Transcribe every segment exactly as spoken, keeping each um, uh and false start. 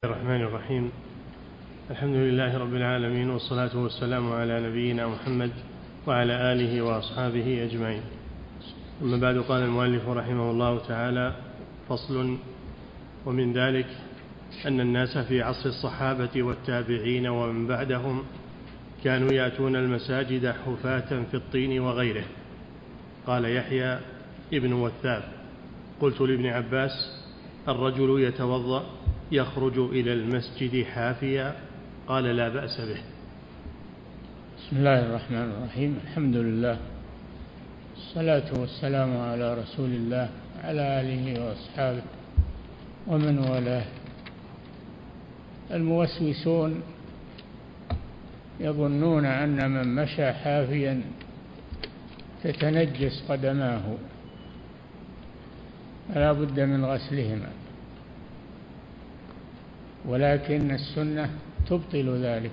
الرحمن الرحيم. الحمد لله رب العالمين، والصلاة والسلام على نبينا محمد وعلى آله وأصحابه أجمعين. أما بعد، قال المؤلف رحمه الله تعالى: فصل. ومن ذلك أن الناس في عصر الصحابة والتابعين ومن بعدهم كانوا يأتون المساجد حفاة في الطين وغيره. قال يحيى ابن وثاب: قلت لابن عباس: الرجل يتوضأ يخرج إلى المسجد حافيا؟ قال: لا بأس به. بسم الله الرحمن الرحيم. الحمد لله، الصلاة والسلام على رسول الله على آله وأصحابه ومن والاه. الموسوسون يظنون أن من مشى حافيا تتنجس قدماه فلا بد من غسلهما، ولكن السنة تبطل ذلك.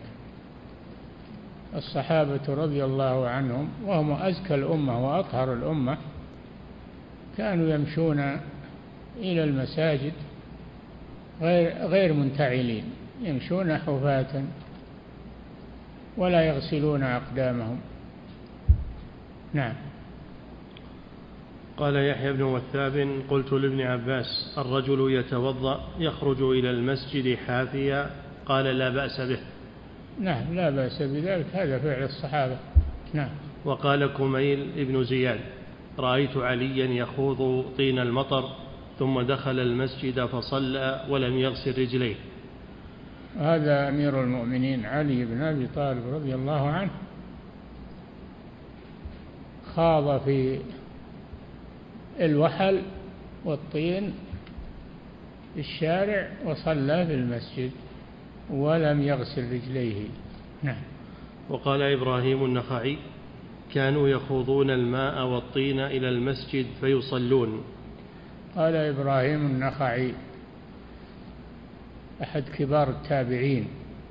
الصحابة رضي الله عنهم وهم أزكى الأمة وأطهر الأمة كانوا يمشون إلى المساجد غير, غير منتعلين، يمشون حفاة ولا يغسلون أقدامهم. نعم. قال يحيى بن وثاب: قلت لابن عباس: الرجل يتوضأ يخرج إلى المسجد حافيا؟ قال: لا بأس به. نعم، لا بأس بذلك، هذا فعل الصحابة. نعم. وقال كميل ابن زياد: رأيت عليا يخوض طين المطر ثم دخل المسجد فصلى ولم يغسل رجليه. هذا أمير المؤمنين علي بن أبي طالب رضي الله عنه خاض في الوحل والطين في الشارع وصلى في المسجد ولم يغسل رجليه. نعم. وقال إبراهيم النخعي: كانوا يخوضون الماء والطين إلى المسجد فيصلون. قال إبراهيم النخعي أحد كبار التابعين،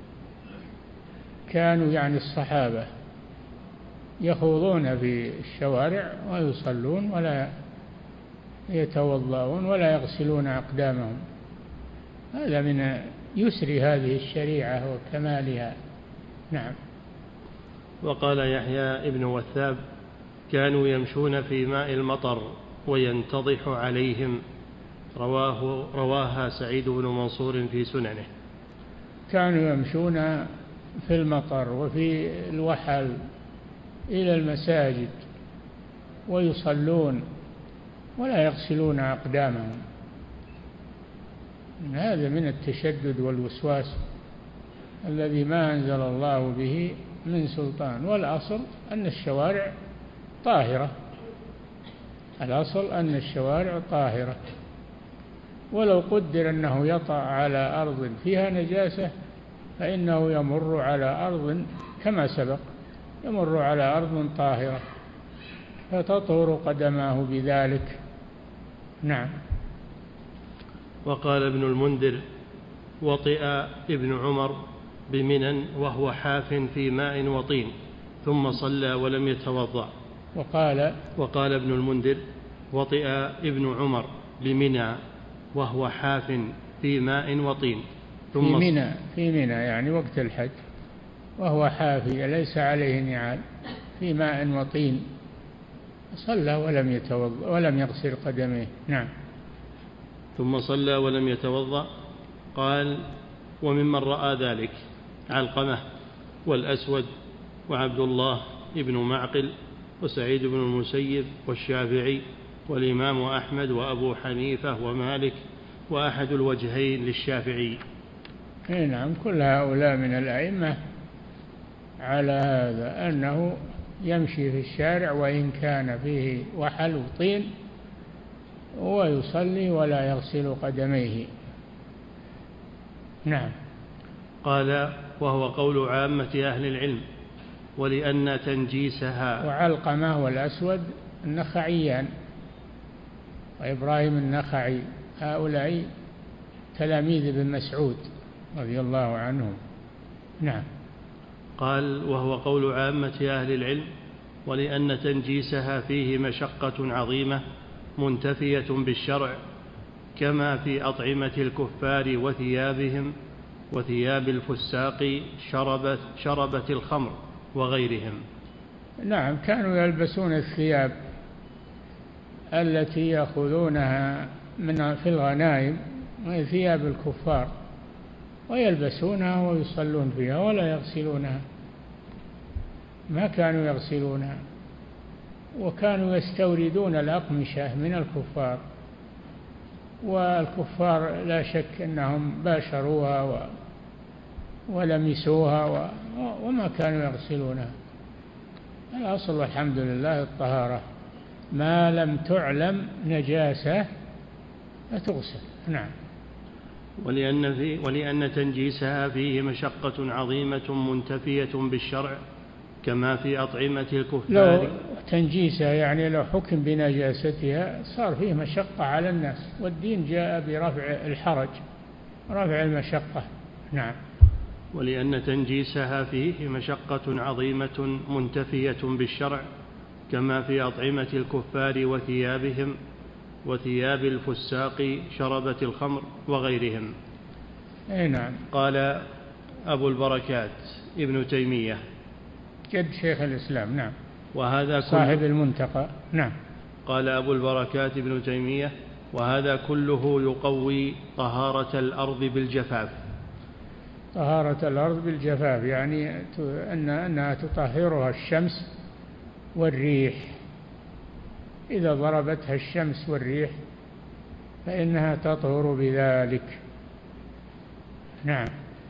كانوا يعني الصحابة يخوضون في الشوارع ويصلون ولا يتوضؤون ولا يغسلون أقدامهم. هذا من يسر هذه الشريعة وكمالها. نعم. وقال يحيى ابن وثاب: كانوا يمشون في ماء المطر وينتضح عليهم. رواه رواها سعيد بن منصور في سننه. كانوا يمشون في المطر وفي الوحل إلى المساجد ويصلون ولا يغسلون أقدامهم. هذا من التشدد والوسواس الذي ما أنزل الله به من سلطان. والأصل أن الشوارع طاهرة، الأصل أن الشوارع طاهرة، ولو قدر أنه يطأ على أرض فيها نجاسة فإنه يمر على أرض كما سبق، يمر على أرض طاهرة فتطهر قدماه بذلك. نعم. وقال ابن المنذر: وطئ ابن عمر بمنى وهو حاف في ماء وطين ثم صلى ولم يتوضأ. وقال وقال ابن المنذر: وطئ ابن عمر بمنى وهو حاف في ماء وطين ثم في منى في منى يعني وقت الحج، وهو حافي ليس عليه نعال في ماء وطين، صلى ولم يتوضأ ولم يغسل قدميه. نعم. ثم صلى ولم يتوضأ. قال: وممن رأى ذلك علقمة والأسود وعبد الله ابن معقل وسعيد بن المسيب والشافعي والإمام أحمد وأبو حنيفة ومالك وأحد الوجهين للشافعي. نعم، كل هؤلاء من الأئمة على هذا، أنه يمشي في الشارع وإن كان فيه وحل وطين ويصلي ولا يغسل قدميه. نعم. قال: وهو قول عامة أهل العلم، ولأن تنجيسها. وعلقمة والأسود النخعيان وإبراهيم النخعي، هؤلاء تلاميذ ابن مسعود رضي الله عنهم. نعم. قال: وهو قول عامة أهل العلم، ولأن تنجيسها فيه مشقة عظيمة منتفية بالشرع، كما في أطعمة الكفار وثيابهم وثياب الفساق شربت, شربت الخمر وغيرهم. نعم، كانوا يلبسون الثياب التي يأخذونها من في الغنائم وهي ثياب الكفار، ويلبسونها ويصلون فيها ولا يغسلونها، ما كانوا يغسلونها. وكانوا يستوردون الأقمشة من الكفار، والكفار لا شك أنهم باشروها ولمسوها وما كانوا يغسلونها. الأصل والحمد لله الطهارة، ما لم تعلم نجاسة فتغسل. نعم. ولأن, في ولأن تنجيسها فيه مشقة عظيمة منتفية بالشرع كما في أطعمة الكفار. لو تنجيسها يعني لو حكم بنجاستها صار فيه مشقة على الناس، والدين جاء برفع الحرج، رفع المشقة. نعم. ولأن تنجيسها فيه مشقة عظيمة منتفية بالشرع كما في أطعمة الكفار وثيابهم وثياب الفساق شربة الخمر وغيرهم. أي نعم. قال أبو البركات ابن تيمية جد شيخ الإسلام. نعم. وهذا صاحب المنتقى. نعم. قال أبو البركات ابن تيمية وهذا كله يقوي طهارة الأرض بالجفاف. طهارة الأرض بالجفاف يعني أن أنها تطهرها الشمس والريح، إذا ضربتها الشمس والريح فإنها تطهر بذلك. نعم.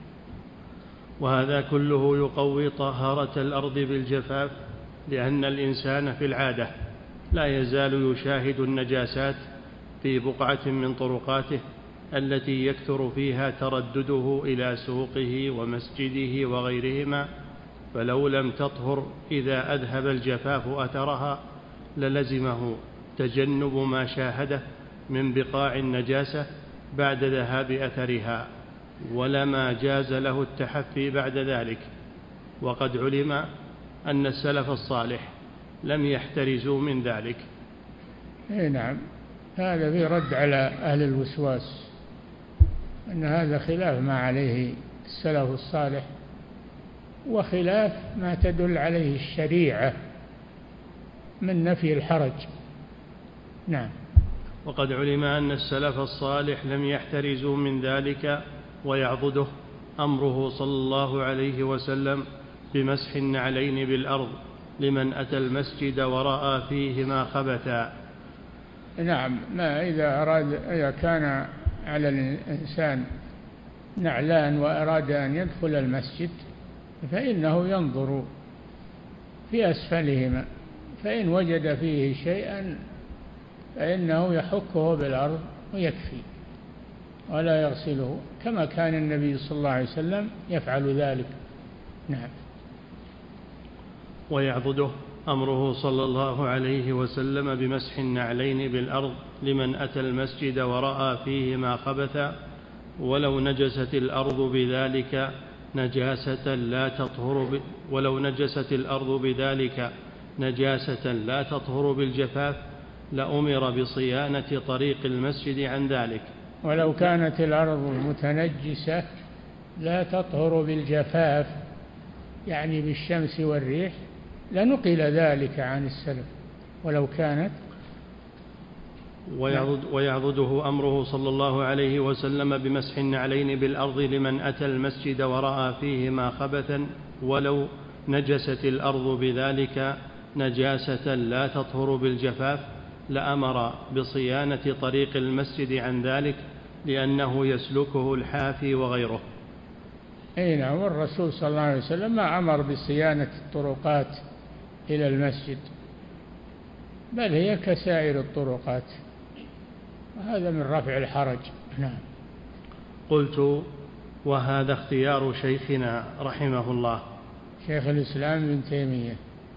وهذا كله يقوي طهارة الأرض بالجفاف، لأن الإنسان في العادة لا يزال يشاهد النجاسات في بقعة من طرقاته التي يكثر فيها تردده إلى سوقه ومسجده وغيرهما، فلو لم تطهر إذا أذهب الجفاف أثرها للزمه تجنب ما شاهده من بقاع النجاسة بعد ذهاب أثرها، ولما جاز له التحفي بعد ذلك. وقد علم أن السلف الصالح لم يحترزوا من ذلك. اي نعم، هذا في رد على أهل الوسواس، أن هذا خلاف ما عليه السلف الصالح وخلاف ما تدل عليه الشريعة من نفي الحرج. نعم. وقد علم أن السلف الصالح لم يحترزوا من ذلك، ويعضده أمره صلى الله عليه وسلم بمسح النعلين بالأرض لمن أتى المسجد ورأى فيهما خبثا. نعم، ما إذا أراد إذا كان على الإنسان نعلان وأراد أن يدخل المسجد فإنه ينظر في أسفلهما، فإن وجد فيه شيئا فإنه يحكه بالأرض ويكفي ولا يغسله، كما كان النبي صلى الله عليه وسلم يفعل ذلك. نعم. ويعضده أمره صلى الله عليه وسلم بمسح النعلين بالأرض لمن أتى المسجد ورأى فيهما خبثا ولو نجست الأرض بذلك نجاسة لا تطهر ب... ولو نجست الأرض بذلك نجاسة لا تطهر بالجفاف لأمر بصيانة طريق المسجد عن ذلك. ولو كانت الأرض متنجسة لا تطهر بالجفاف يعني بالشمس والريح لنقل ذلك عن السلف ولو كانت. ويعضد ويعضده أمره صلى الله عليه وسلم بمسح النعلين بالأرض لمن أتى المسجد ورأى فيهما خبثا ولو نجست الأرض بذلك نجاسة لا تطهر بالجفاف لأمر بصيانة طريق المسجد عن ذلك لأنه يسلكه الحافي وغيره. أي نعم، والرسول صلى الله عليه وسلم ما أمر بصيانة الطرقات إلى المسجد، بل هي كسائر الطرقات، وهذا من رفع الحرج. نعم. قلت وهذا اختيار شيخنا رحمه الله شيخ الإسلام ابن تيمية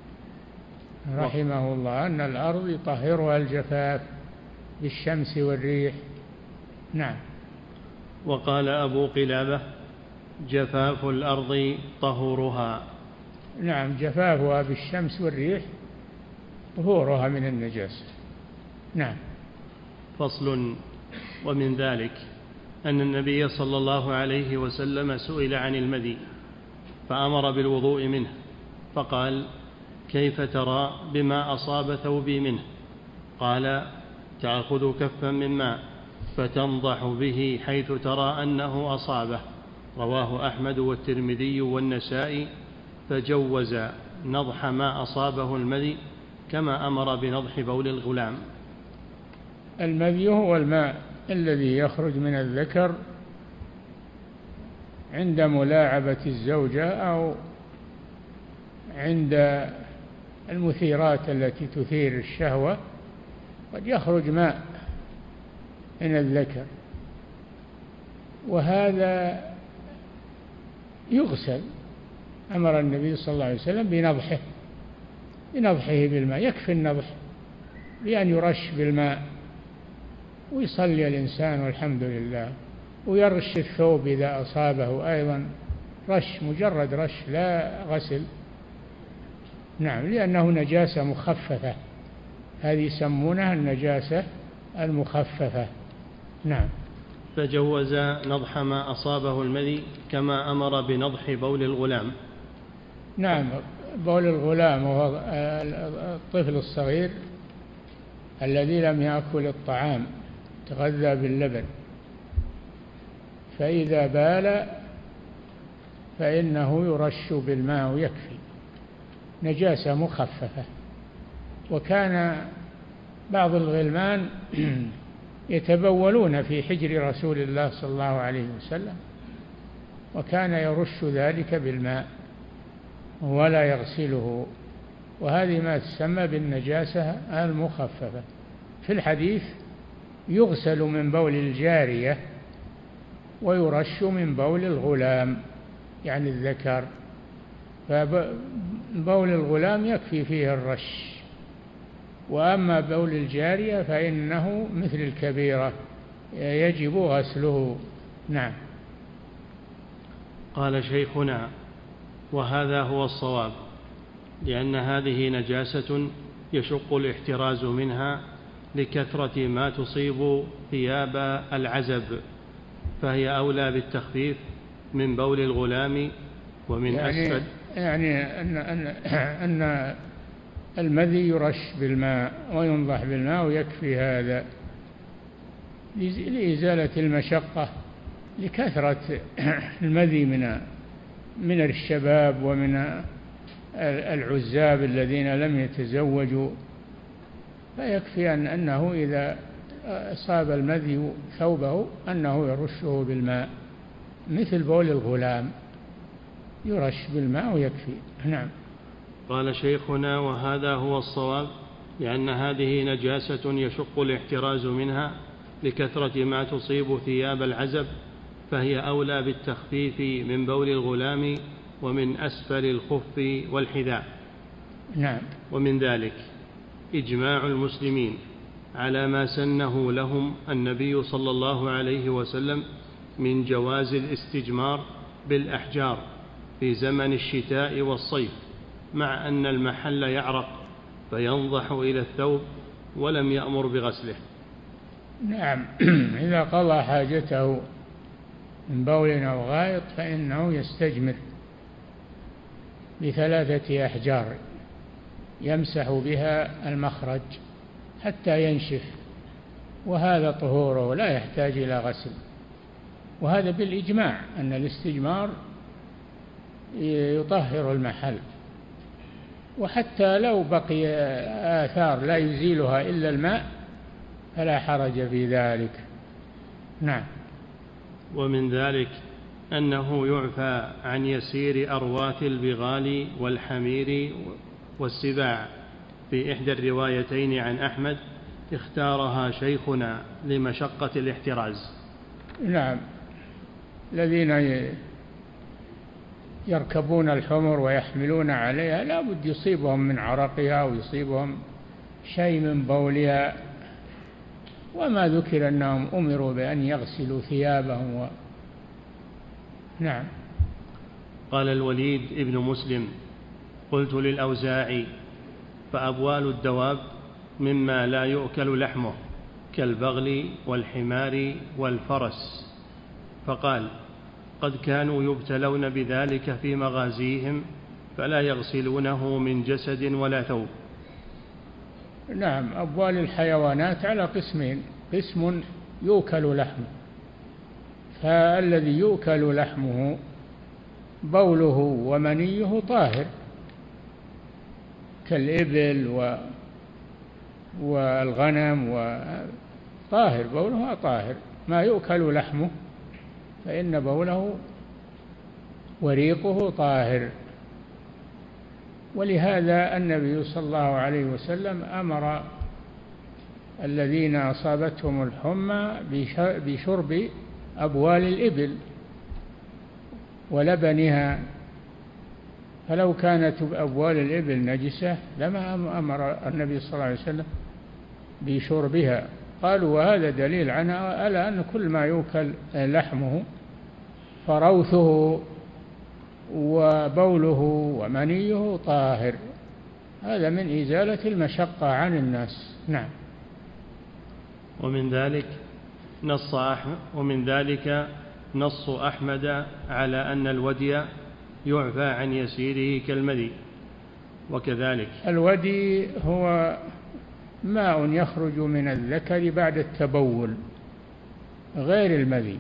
رحمه الله أن الأرض يطهرها الجفاف بالشمس والريح. نعم. وقال أبو قلابة جفاف الأرض طهورها. نعم، جفافها بالشمس والريح طهورها من النجاسة. نعم. فصل. ومن ذلك أن النبي صلى الله عليه وسلم سئل عن المذي فأمر بالوضوء منه، فقال: كيف ترى بما أصاب ثوبي منه؟ قال: تأخذ كفا من ماء فتنضح به حيث ترى أنه أصابه. رواه أحمد والترمذي والنسائي، فجوز نضح ما أصابه المذي كما أمر بنضح بول الغلام. المذي هو الماء الذي يخرج من الذكر عند ملاعبة الزوجة أو عند المثيرات التي تثير الشهوة، قد يخرج ماء من الذكر، وهذا يغسل. أمر النبي صلى الله عليه وسلم بنضحه بنضحه بالماء، يكفي النضح بأن يرش بالماء ويصلي الإنسان والحمد لله، ويرش الثوب إذا أصابه أيضا رش، مجرد رش لا غسل. نعم، لأنه نجاسة مخففة، هذه يسمونها النجاسة المخففة. نعم. فجوز نضح ما أصابه المذي كما أمر بنضح بول الغلام. نعم، بول الغلام وهو الطفل الصغير الذي لم يأكل الطعام، تغذى باللبن، فإذا بال فإنه يرش بالماء ويكفي، نجاسة مخففة. وكان بعض الغلمان يتبولون في حجر رسول الله صلى الله عليه وسلم، وكان يرش ذلك بالماء ولا يغسله، وهذه ما تسمى بالنجاسة المخففة. في الحديث يغسل من بول الجارية ويرش من بول الغلام، يعني الذكر، فبول الغلام يكفي فيه الرش، وأما بول الجارية فإنه مثل الكبيرة يجب غسله. نعم. قال شيخنا: وهذا هو الصواب، لأن هذه نجاسة يشق الاحتراز منها لكثرة ما تصيب ثياب العزب، فهي أولى بالتخفيف من بول الغلام ومن يعني أسفل. يعني أن, أن, أن المذي يرش بالماء وينضح بالماء ويكفي هذا لإزالة المشقة لكثرة المذي من من الشباب ومن العزاب الذين لم يتزوجوا، فيكفي أن أنه إذا أصاب المذي ثوبه أنه يرشه بالماء، مثل بول الغلام يرش بالماء ويكفي. نعم. قال شيخنا: وهذا هو الصواب، لأن هذه نجاسة يشق الاحتراز منها لكثرة ما تصيب ثياب العزب، فهي أولى بالتخفيف من بول الغلام ومن أسفل الخف والحذاء. نعم. ومن ذلك إجماع المسلمين على ما سنه لهم النبي صلى الله عليه وسلم من جواز الاستجمار بالأحجار في زمن الشتاء والصيف، مع أن المحل يعرق فينضح إلى الثوب، ولم يأمر بغسله. نعم. إذا قضى حاجته من بول أو غائط فإنه يستجمر بثلاثة أحجار يمسح بها المخرج حتى ينشف، وهذا طهوره لا يحتاج إلى غسل. وهذا بالإجماع أن الاستجمار يطهر المحل، وحتى لو بقي آثار لا يزيلها إلا الماء فلا حرج في ذلك. نعم. ومن ذلك أنه يعفى عن يسير أرواث البغال والحمير والسباع، في إحدى الروايتين عن أحمد اختارها شيخنا لمشقة الاحتراز. نعم. الذين يركبون الحمر ويحملون عليها لا بد يصيبهم من عرقها ويصيبهم شيء من بولها، وما ذكر أنهم أمروا بأن يغسلوا ثيابهم و... نعم. قال الوليد ابن مسلم: قلت للأوزاعي: فأبوال الدواب مما لا يؤكل لحمه كالبغل والحمار والفرس، فقال: قد كانوا يبتلون بذلك في مغازيهم فلا يغسلونه من جسد ولا ثوب. نعم، أبوال الحيوانات على قسمين: قسم يؤكل لحمه، فالذي يؤكل لحمه بوله ومنيه طاهر كالإبل و والغنم، وطاهر بولها طاهر. ما يؤكل لحمه فإن بوله وريقه طاهر. ولهذا النبي صلى الله عليه وسلم أمر الذين أصابتهم الحمى بشرب أبوال الإبل ولبنها، فلو كانت أبوال الإبل نجسة لما أمر النبي صلى الله عليه وسلم بشربها. قالوا: وهذا دليل على أن كل ما يؤكل لحمه فروثه وبوله ومنيه طاهر. هذا من إزالة المشقة عن الناس. نعم. ومن ذلك نص أحمد ومن ذلك نص أحمد على أن الودي يعفى عن يسيره كالمذي. وكذلك الودي هو ماء يخرج من الذكر بعد التبول غير المذي،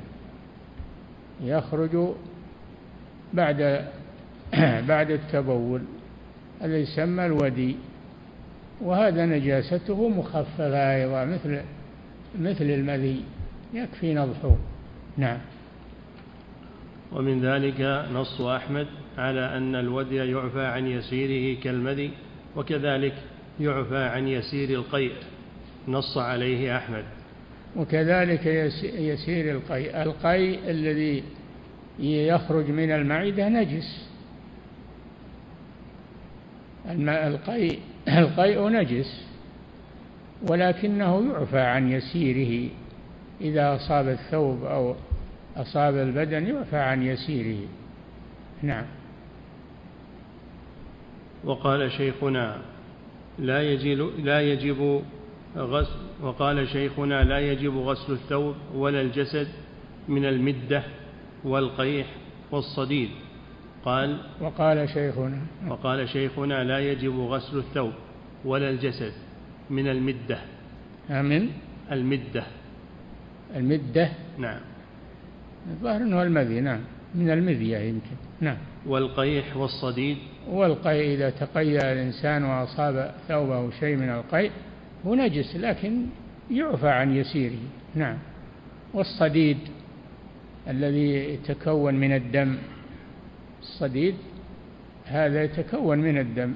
يخرج بعد بعد التبول، هذا يسمى الودي، وهذا نجاسته مخففة أيضا مثل مثل المذي، يكفي نضحه. نعم. ومن ذلك نص أحمد على أن الودي يعفى عن يسيره كالمذي، وكذلك يعفى عن يسير القيء، نص عليه أحمد. وكذلك يسير القيء، القيء الذي يخرج من المعدة نجس، القيء القيء نجس، ولكنه يعفى عن يسيره إذا أصاب الثوب أو أصاب البدن، يعفى عن يسيره. نعم. وقال شيخنا لا يجب لا يجب غسل وقال شيخنا لا يجب غسل الثوب ولا الجسد من المدة والقيح والصديد. قال وقال شيخنا وقال شيخنا لا يجب غسل الثوب ولا الجسد من المدة. من المدة المدة نعم، الظاهر أنه المذي. نعم، من المذية يمكن. نعم. والقيح والصديد. والقيء إذا تقيأ الإنسان وأصاب ثوبه شيء من القيء هو نجس، لكن يعفى عن يسيره. نعم. والصديد الذي يتكون من الدم، الصديد هذا يتكون من الدم،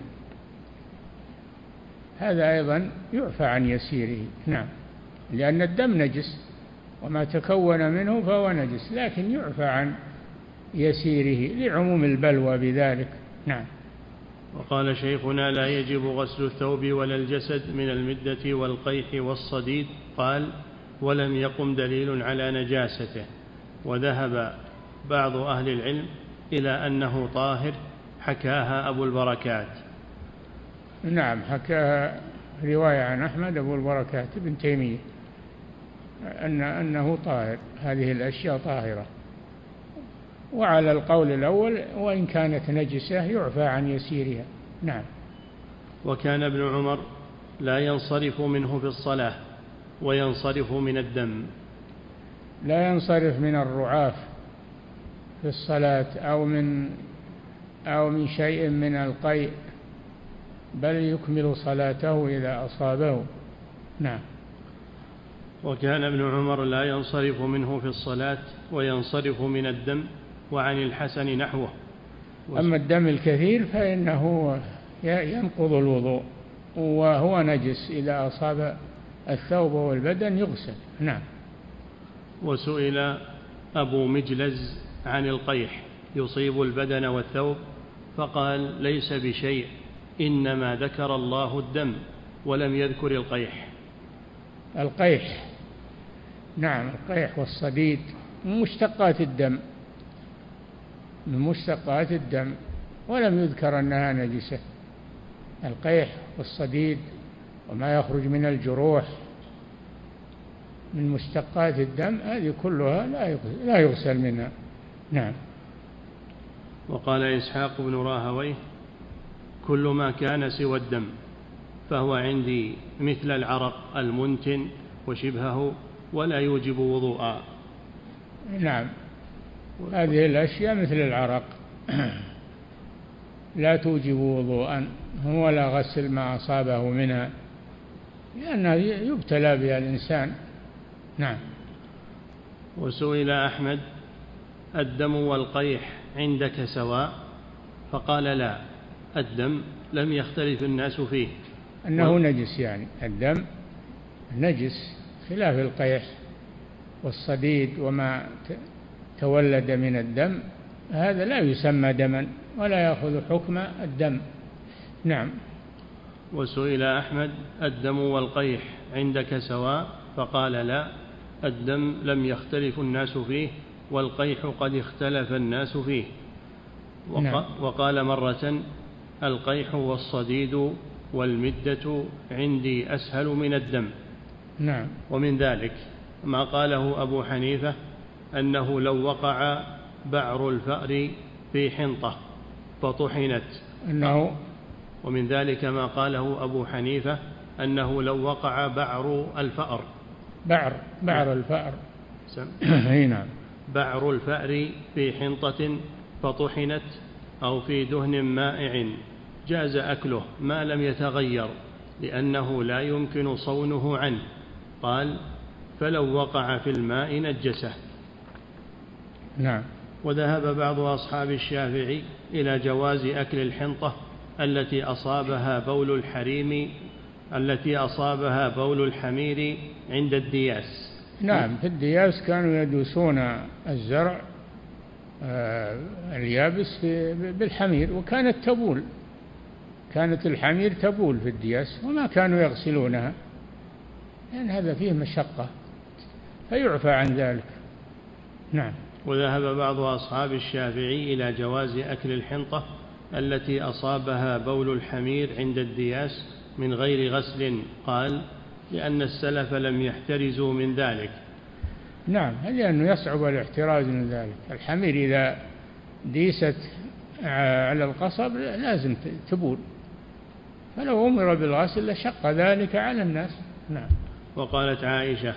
هذا أيضا يعفى عن يسيره. نعم، لأن الدم نجس وما تكون منه فهو نجس، لكن يعفى عن يسيره لعموم البلوى بذلك. نعم. وقال شيخنا لا يجب غسل الثوب ولا الجسد من المدة والقيح والصديد. قال ولم يقم دليل على نجاسته، وذهب بعض أهل العلم إلى أنه طاهر، حكاها أبو البركات. نعم، حكاها رواية عن أحمد أبو البركات ابن تيمية أن أنه طاهر، هذه الأشياء طاهرة. وعلى القول الأول وإن كانت نجسة يعفى عن يسيرها. نعم. وكان ابن عمر لا ينصرف منه في الصلاة وينصرف من الدم. لا ينصرف من الرعاف في الصلاة أو من أو من شيء من القيء، بل يكمل صلاته إذا أصابه. نعم. وكان ابن عمر لا ينصرف منه في الصلاة وينصرف من الدم. وعن الحسن نحوه. أما الدم الكثير فإنه ينقض الوضوء وهو نجس، إذا أصاب الثوب والبدن يغسل. نعم. وسئل أبو مجلز عن القيح يصيب البدن والثوب، فقال ليس بشيء، إنما ذكر الله الدم ولم يذكر القيح. القيح نعم، القيح والصديد من مشتقات الدم، من مشتقات الدم، ولم يذكر أنها نجسة. القيح والصديد وما يخرج من الجروح من مشتقات الدم هذه كلها لا يغسل منها. نعم. وقال إسحاق بن راهويه كل ما كان سوى الدم فهو عندي مثل العرق المنتن وشبهه ولا يوجب وضوءا. نعم، هذه الأشياء مثل العرق لا توجب وضوءا ولا غسل ما أصابه منها، لأنه يبتلى بها الإنسان. نعم. وسئل أحمد الدم والقيح عندك سواء؟ فقال لا، الدم لم يختلف الناس فيه، أنه و... نجس، يعني الدم نجس خلاف القيح والصديد وما تولد من الدم، هذا لا يسمى دما ولا يأخذ حكم الدم. نعم. وسئل أحمد الدم والقيح عندك سواء؟ فقال لا، الدم لم يختلف الناس فيه والقيح قد اختلف الناس فيه. وق... نعم. وقال مرة القيح والصديد والمدة عندي أسهل من الدم. نعم. ومن ذلك ما قاله أبو حنيفة أنه لو وقع بعر الفأر في حنطة فطحنت أنه ومن ذلك ما قاله أبو حنيفة أنه لو وقع بعر الفأر بعر بعر الفأر نعم بعر الفأر في حنطة فطحنت أو في دهن مائع جاز أكله ما لم يتغير لأنه لا يمكن صونه عنه. قال فلو وقع في الماء نجسه. نعم. وذهب بعض أصحاب الشافعي إلى جواز أكل الحنطة التي أصابها بول الحريم التي أصابها بول الحمير عند الدياس. نعم، في الدياس كانوا يدوسون الزرع آه اليابس بالحمير وكانت تبول، كانت الحمير تبول في الدياس وما كانوا يغسلونها لأن هذا فيه مشقة فيعفى عن ذلك. نعم. وذهب بعض أصحاب الشافعي إلى جواز أكل الحنطة التي أصابها بول الحمير عند الدياس من غير غسل. قال لأن السلف لم يحترزوا من ذلك. نعم، لأنه يصعب الاحتراز من ذلك. الحمير إذا ديست على القصب لازم تبول، فلو أمر بالغسل لشق ذلك على الناس. نعم. وقالت عائشة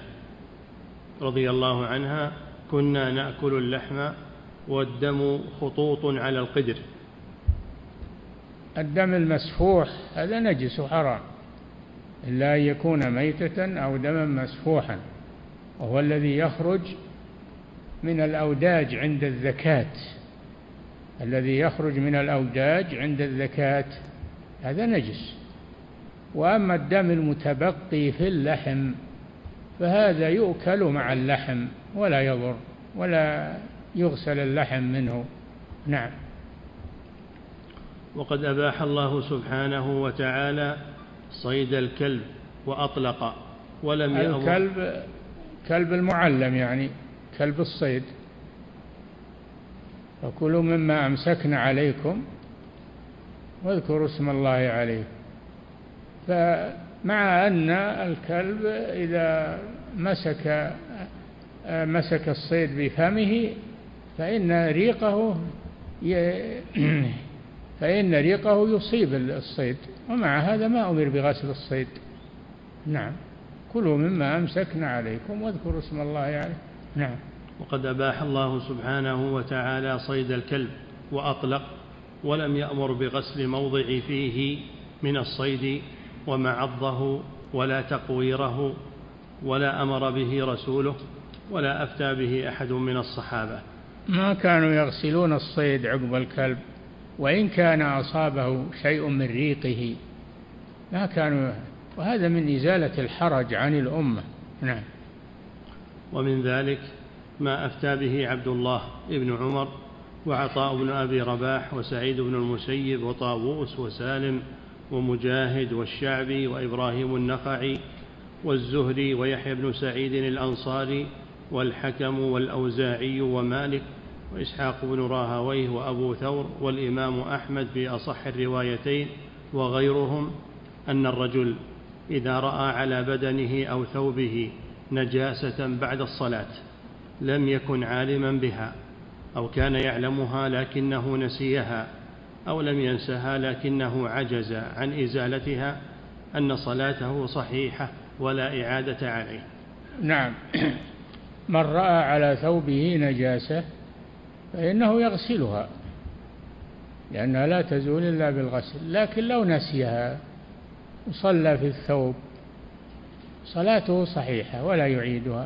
رضي الله عنها كنا نأكل اللحم والدم خطوط على القدر. الدم المسفوح هذا نجس حرام إلا أن يكون ميتة أو دما مسفوحا، وهو الذي يخرج من الأوداج عند الزكاة. الذي يخرج من الأوداج عند الزكاة هذا نجس. وأما الدم المتبقي في اللحم فهذا يؤكل مع اللحم ولا يضر ولا يغسل اللحم منه. نعم. وقد أباح الله سبحانه وتعالى صيد الكلب وأطلق ولم يأمر. الكلب كلب المعلم يعني كلب الصيد. فكلوا مما أمسكنا عليكم واذكروا اسم الله عليه. فمع أن الكلب إذا مسك مسك الصيد بفمه فإن ريقه فإن ريقه يصيب الصيد، ومع هذا ما أمر بغسل الصيد. نعم. كلوا مما أمسكنا عليكم واذكروا اسم الله عليه. نعم. وقد أباح الله سبحانه وتعالى صيد الكلب وأطلق ولم يأمر بغسل موضع فيه من الصيد ومعضه ولا تقويره ولا أمر به رسوله ولا أفتى به أحد من الصحابة. ما كانوا يغسلون الصيد عقب الكلب، وإن كان أصابه شيء من ريقه ما كانوا، وهذا من إزالة الحرج عن الأمة. نعم. ومن ذلك ما أفتى به عبد الله ابن عمر وعطاء بن أبي رباح وسعيد بن المسيب وطاووس وسالم ومجاهد والشعبي وإبراهيم النخعي والزهري ويحيى بن سعيد الأنصاري والحكم والأوزاعي ومالك وإسحاق بن راهويه وأبو ثور والإمام أحمد في أصح الروايتين وغيرهم أن الرجل إذا رأى على بدنه أو ثوبه نجاسة بعد الصلاة لم يكن عالما بها، أو كان يعلمها لكنه نسيها، أو لم ينسها لكنه عجز عن إزالتها، أن صلاته صحيحة ولا إعادة عليه. نعم، من رأى على ثوبه نجاسة فإنه يغسلها، لأنها لا تزول إلا بالغسل، لكن لو نسيها وصلى في الثوب صلاته صحيحة ولا يعيدها.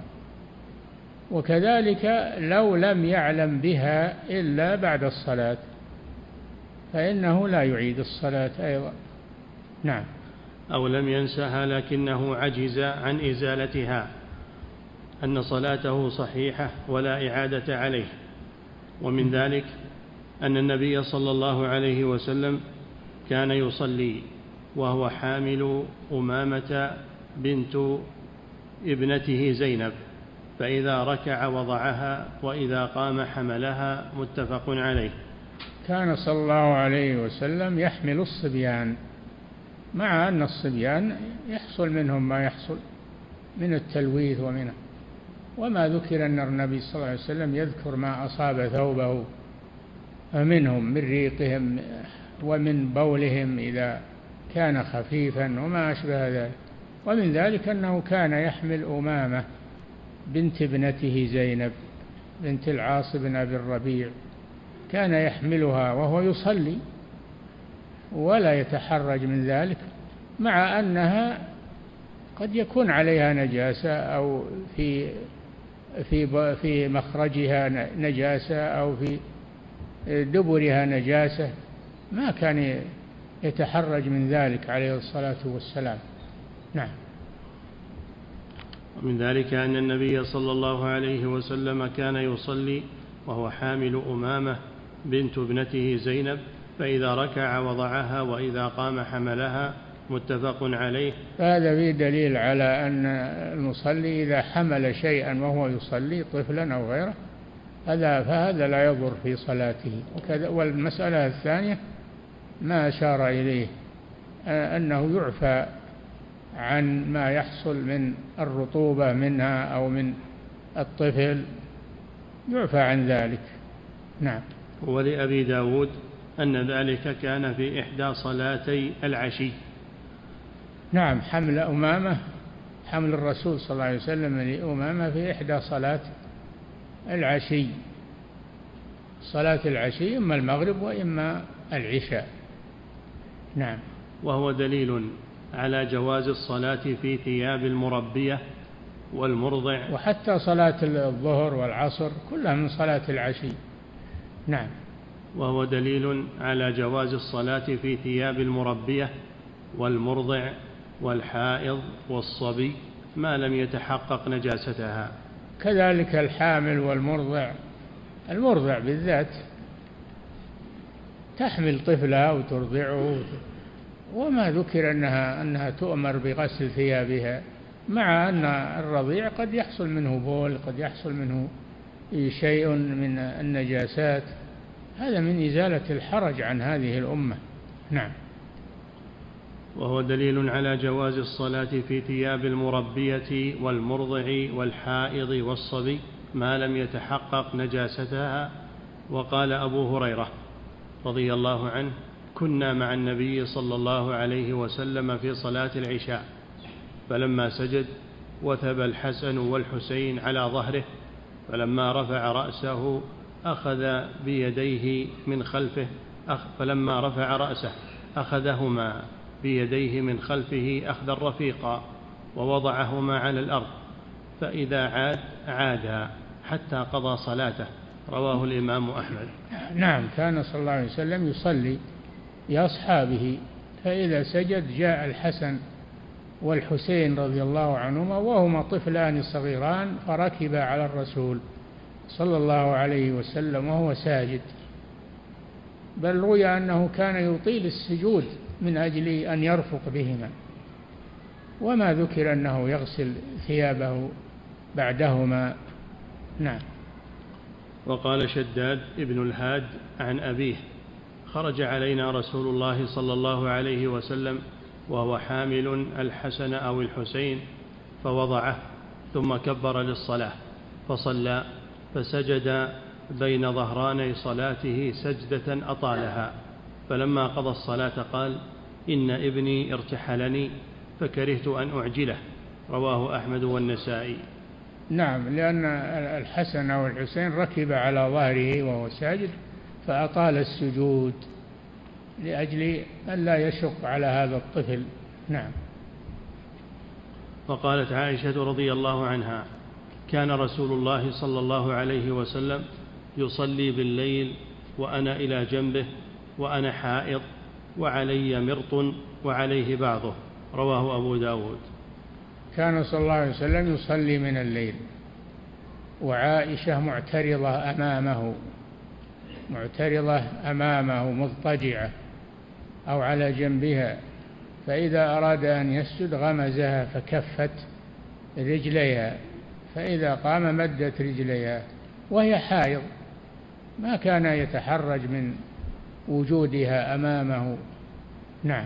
وكذلك لو لم يعلم بها إلا بعد الصلاة فإنه لا يعيد الصلاة أيضا. نعم. أو لم ينسها لكنه عجز عن إزالتها، أن صلاته صحيحة ولا إعادة عليه. ومن ذلك أن النبي صلى الله عليه وسلم كان يصلي وهو حامل أمامة بنت ابنته زينب، فإذا ركع وضعها وإذا قام حملها، متفق عليه. كان صلى الله عليه وسلم يحمل الصبيان، مع أن الصبيان يحصل منهم ما يحصل من التلويث ومنه، وما ذكر أن النبي صلى الله عليه وسلم يذكر ما أصاب ثوبه منهم من ريقهم ومن بولهم إذا كان خفيفا وما أشبه ذلك. ومن ذلك أنه كان يحمل أمامة بنت ابنته زينب بنت العاص بن أبي الربيع، كان يحملها وهو يصلي ولا يتحرج من ذلك، مع أنها قد يكون عليها نجاسة أو في في في مخرجها نجاسة أو في دبرها نجاسة، ما كان يتحرج من ذلك عليه الصلاة والسلام. نعم. ومن ذلك أن النبي صلى الله عليه وسلم كان يصلي وهو حامل أمامة بنت ابنته زينب، فإذا ركع وضعها وإذا قام حملها، متفق عليه. هذا فيه دليل على أن المصلي إذا حمل شيئا وهو يصلي طفلا أو غيره هذا فهذا لا يضر في صلاته. وكذا. والمسألة الثانية ما أشار إليه أنه يعفى عن ما يحصل من الرطوبة منها أو من الطفل، يعفى عن ذلك. نعم. ولأبي داود أن ذلك كان في إحدى صلاتي العشي. نعم، حمل أمامة، حمل الرسول صلى الله عليه وسلم لأمامة في إحدى صلاة العشي، صلاة العشي إما المغرب وإما العشاء. نعم. وهو دليل على جواز الصلاة في ثياب المربية والمرضع، وحتى صلاة الظهر والعصر كلها من صلاة العشي. نعم. وهو دليل على جواز الصلاة في ثياب المربية والمرضع والحائض والصبي ما لم يتحقق نجاستها. كذلك الحامل والمرضع، المرضع بالذات تحمل طفلها وترضعه، وما ذكر أنها أنها تؤمر بغسل ثيابها، مع أن الرضيع قد يحصل منه بول، قد يحصل منه شيء من النجاسات، هذا من إزالة الحرج عن هذه الأمة. نعم. وهو دليل على جواز الصلاة في ثياب المربية والمرضع والحائض والصبي ما لم يتحقق نجاستها. وقال أبو هريرة رضي الله عنه: كنا مع النبي صلى الله عليه وسلم في صلاة العشاء، فلما سجد وثب الحسن والحسين على ظهره، فلما رفع رأسه أخذ بيديه من خلفه أخ فلما رفع رأسه أخذهما بيديه من خلفه أخذا رفيقا ووضعهما على الأرض، فإذا عاد عادا حتى قضى صلاته. رواه الإمام أحمد. نعم، كان صلى الله عليه وسلم يصلي لأصحابه، فإذا سجد جاء الحسن والحسين رضي الله عنهما وهما طفلان صغيران، فركبا على الرسول صلى الله عليه وسلم وهو ساجد، بل روي أنه كان يطيل السجود من أجل أن يرفق بهما، وما ذكر أنه يغسل ثيابه بعدهما. نعم. وقال شداد ابن الهاد عن أبيه: خرج علينا رسول الله صلى الله عليه وسلم وهو حامل الحسن أو الحسين فوضعه، ثم كبر للصلاة فصلى، فسجد بين ظهراني صلاته سجدة أطالها، فلما قضى الصلاة قال: إن ابني ارتحلني فكرهت أن أعجله. رواه أحمد والنسائي. نعم، لأن الحسن أو الحسين ركب على ظهره وهو ساجد فأطال السجود لأجل أن لا يشق على هذا الطفل. نعم. وقالت عائشة رضي الله عنها: كان رسول الله صلى الله عليه وسلم يصلي بالليل وأنا إلى جنبه وأنا حائض وعلي مرط وعليه بعضه. رواه أبو داود. كان صلى الله عليه وسلم يصلي من الليل وعائشة معترضة أمامه معترضة أمامه مضطجعة أو على جنبها، فإذا أراد أن يسجد غمزها فكفت رجليها، فإذا قام مدت رجليها وهي حائض، ما كان يتحرج من وجودها أمامه. نعم.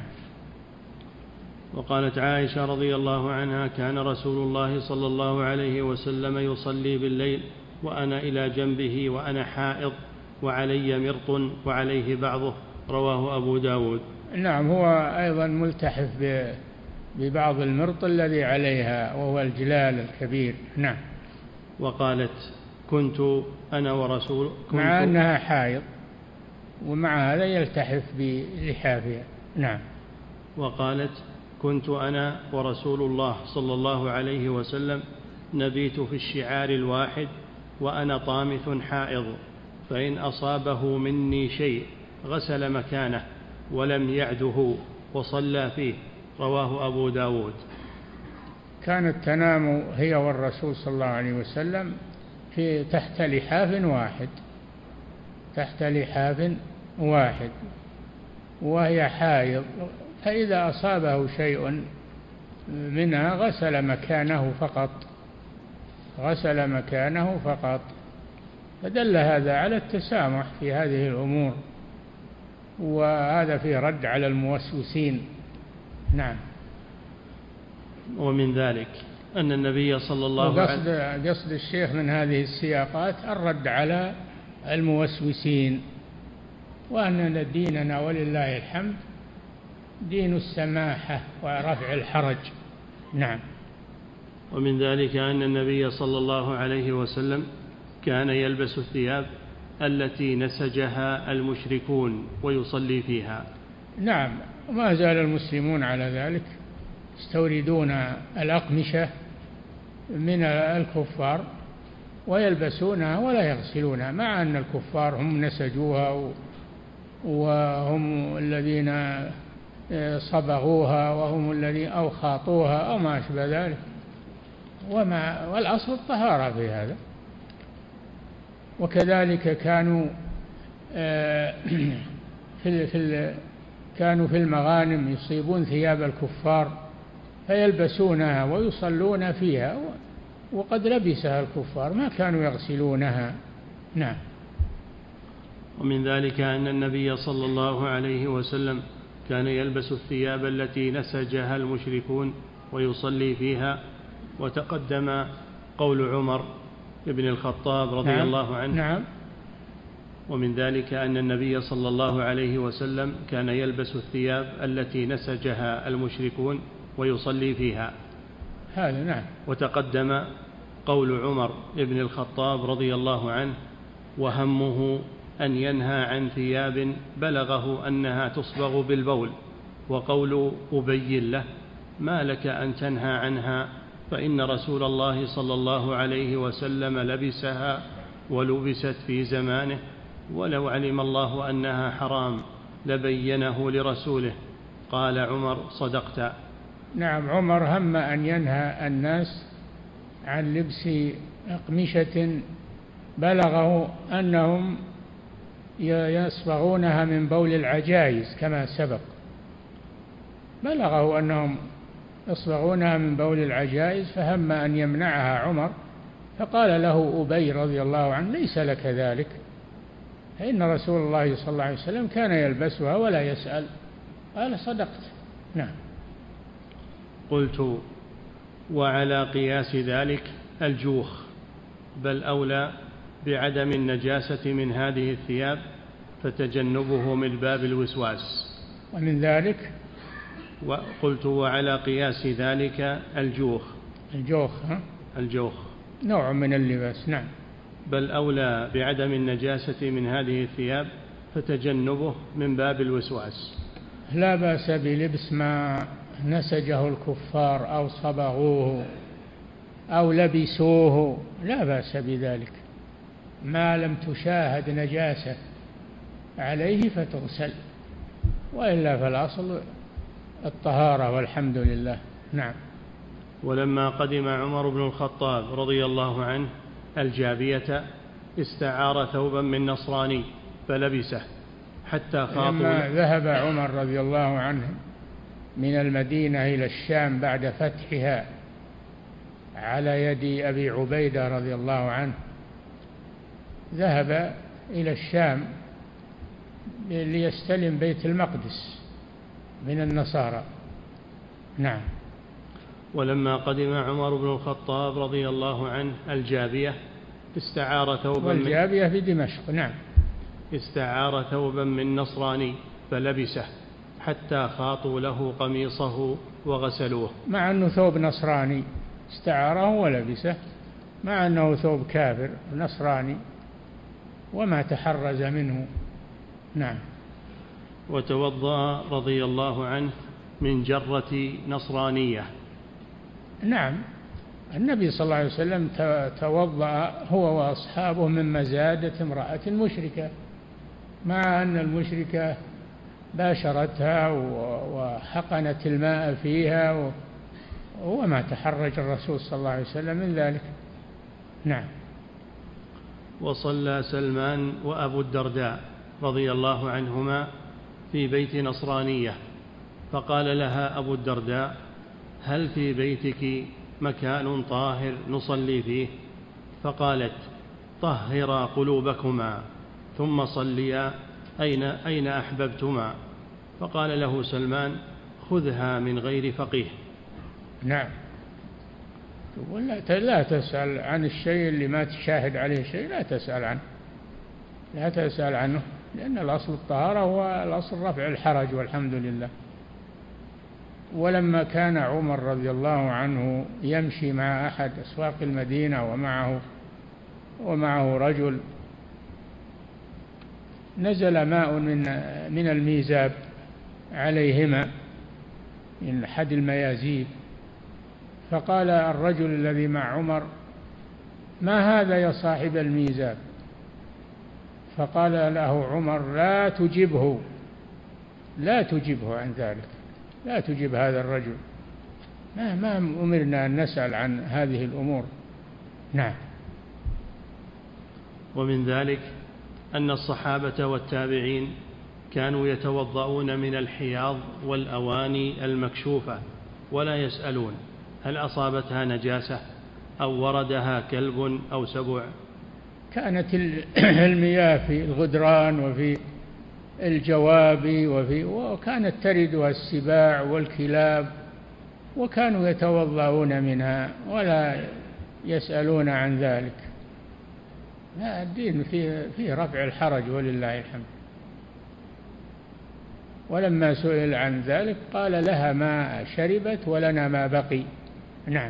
وقالت عائشة رضي الله عنها: كان رسول الله صلى الله عليه وسلم يصلي بالليل وأنا إلى جنبه وأنا حائض وعلي مرط وعليه بعضه. رواه أبو داود. نعم، هو أيضا ملتحف ببعض المرط الذي عليها وهو الجلال الكبير. نعم. وقالت: كنت أنا ورسول كنت مع أنها حائض ومع هذا يلتحف بلحافها. نعم. وقالت: كنت أنا ورسول الله صلى الله عليه وسلم نبيت في الشعار الواحد وأنا طامث حائض، فإن أصابه مني شيء غسل مكانه ولم يعده وصلى فيه. رواه أبو داود. كانت تنام هي والرسول صلى الله عليه وسلم في تحت لحاف واحد تحت لحاف واحد وهي حائض، فإذا أصابه شيء منها غسل مكانه فقط غسل مكانه فقط فدل هذا على التسامح في هذه الأمور، وهذا فيه رد على الموسوسين. نعم. ومن ذلك أن النبي صلى الله عليه وقصد قصد الشيخ من هذه السياقات الرد على الموسوسين، وأن ديننا ولله الحمد دين السماحة ورفع الحرج. نعم. ومن ذلك أن النبي صلى الله عليه وسلم كان يلبس الثياب التي نسجها المشركون ويصلي فيها. نعم، وما زال المسلمون على ذلك، يستوردون الأقمشة من الكفار ويلبسونها ولا يغسلونها، مع أن الكفار هم نسجوها وهم الذين صبغوها وهم الذين أو خاطوها أو ما أشبه ذلك، وما والأصل الطهارة في هذا. وكذلك كانوا في في كانوا في المغانم يصيبون ثياب الكفار فيلبسونها ويصلون فيها، وقد لبسها الكفار ما كانوا يغسلونها. نعم. ومن ذلك أن النبي صلى الله عليه وسلم كان يلبس الثياب التي نسجها المشركون ويصلي فيها، وتقدم قول عمر بن الخطاب رضي نعم. الله عنه. نعم. ومن ذلك أن النبي صلى الله عليه وسلم كان يلبس الثياب التي نسجها المشركون ويصلي فيها. هذا نعم. وتقدم قول عمر بن الخطاب رضي الله عنه: وهمه أن ينهى عن ثياب بلغه أنها تصبغ بالبول، وقول أبي له: ما لك أن تنهى عنها، فإن رسول الله صلى الله عليه وسلم لبسها ولبست في زمانه، ولو علم الله أنها حرام لبينه لرسوله. قال عمر: صدقت. نعم، عمر هم أن ينهى الناس عن لبس أقمشة بلغه أنهم يصبغونها من بول العجائز كما سبق، بلغه أنهم يصبغونها من بول العجائز، فهم أن يمنعها عمر، فقال له أبي رضي الله عنه: ليس لك ذلك، فإن رسول الله صلى الله عليه وسلم كان يلبسها ولا يسأل. قال: صدقت. نعم. قلت: وعلى قياس ذلك الجوخ، بل أولى بعدم النجاسة من هذه الثياب فتجنبه من باب الوسواس. ومن ذلك وقلت وعلى قياس ذلك الجوخ. الجوخ ها؟ الجوخ نوع من اللباس. نعم. بل أولى بعدم النجاسة من هذه الثياب فتجنبه من باب الوسواس. لا بأس بلبس ما نسجه الكفار أو صبغوه أو لبسوه، لا بأس بذلك ما لم تشاهد نجاسة عليه فتغسل، وإلا فالأصل الطهارة والحمد لله. نعم. ولما قدم عمر بن الخطاب رضي الله عنه الجابية استعار ثوبا من نصراني فلبسه حتى خاطوا. لما ذهب عمر رضي الله عنه من المدينة إلى الشام بعد فتحها على يد أبي عبيدة رضي الله عنه، ذهب إلى الشام ليستلم بيت المقدس من النصارى. نعم. ولما قدم عمر بن الخطاب رضي الله عنه الجابية استعار ثوبا والجابية في دمشق. نعم. استعار ثوبا من نصراني فلبسه حتى خاطوا له قميصه وغسلوه. مع أنه ثوب نصراني استعاره ولبسه، مع أنه ثوب كافر نصراني وما تحرز منه. نعم. وتوضأ رضي الله عنه من جرة نصرانية. نعم. النبي صلى الله عليه وسلم توضأ هو وأصحابه من مزادة امرأة مشركة، مع أن المشركة باشرتها وحقنت الماء فيها وما تحرج الرسول صلى الله عليه وسلم من ذلك. نعم. وصلى سلمان وأبو الدرداء رضي الله عنهما في بيت نصرانية، فقال لها أبو الدرداء: هل في بيتك مكان طاهر نصلي فيه؟ فقالت: طهرا قلوبكما ثم صليا أين, أين أحببتما. فقال له سلمان: خذها من غير فقيه. نعم. ولا لا تسأل عن الشيء اللي ما تشاهد عليه شيء، لا تسأل عنه، لا تسأل عنه، لأن الأصل الطهارة هو الأصل رفع الحرج والحمد لله. ولما كان عمر رضي الله عنه يمشي مع أحد أسواق المدينة ومعه ومعه رجل، نزل ماء من من الميزاب عليهما من أحد الميازيب، فقال الرجل الذي مع عمر: ما هذا يا صاحب الميزاب؟ فقال له عمر: لا تجبه، لا تجبه عن ذلك، لا تجب هذا الرجل، ما ما أمرنا أن نسأل عن هذه الأمور. نعم. ومن ذلك أن الصحابة والتابعين كانوا يتوضؤون من الحياض والأواني المكشوفة ولا يسألون هل أصابتها نجاسة أو وردها كلب أو سبع. كانت المياه في الغدران وفي الجوابي وفي وكانت تردها السباع والكلاب، وكانوا يتوضؤون منها ولا يسألون عن ذلك. لا، الدين فيه, فيه رفع الحرج ولله الحمد. ولما سئل عن ذلك قال: لها ما شربت ولنا ما بقي. نعم.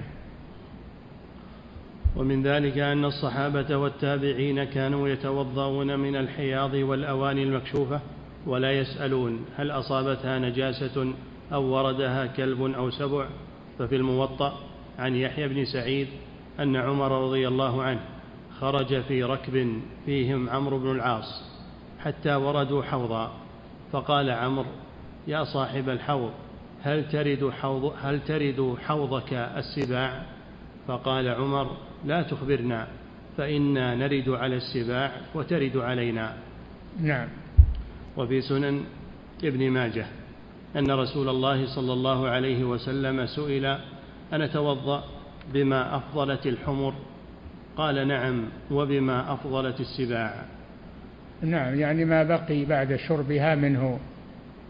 ومن ذلك أن الصحابة والتابعين كانوا يتوضؤون من الحياض والأواني المكشوفة ولا يسألون هل أصابتها نجاسة أو وردها كلب أو سبع. ففي الموطأ عن يحيى بن سعيد أن عمر رضي الله عنه خرج في ركب فيهم عمرو بن العاص حتى وردوا حوضا، فقال عمرو: يا صاحب الحوض، هل ترد, حوض هل ترد حوضك السباع؟ فقال عمر: لا تخبرنا، فإنا نرد على السباع وترد علينا. نعم. وفي سنن ابن ماجه أن رسول الله صلى الله عليه وسلم سئل: أن أتوضأ بما أفضلت الحمر؟ قال: نعم، وبما أفضلت السباع. نعم، يعني ما بقي بعد شربها منه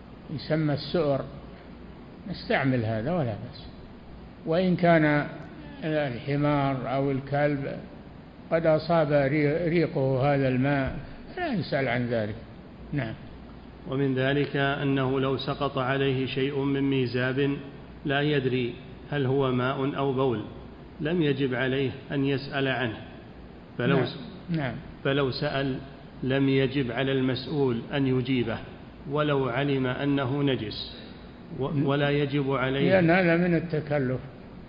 يسمى السؤر، نستعمل هذا ولا بأس. وإن كان الحمار أو الكلب قد أصاب ريقه هذا الماء لا يسأل عن ذلك. نعم. ومن ذلك أنه لو سقط عليه شيء من ميزاب لا يدري هل هو ماء أو بول لم يجب عليه أن يسأل عنه، فلو, نعم. نعم. فلو سأل لم يجب على المسؤول أن يجيبه ولو علم أنه نجس، ولا يجب عليه، لأن هذا من التكلف،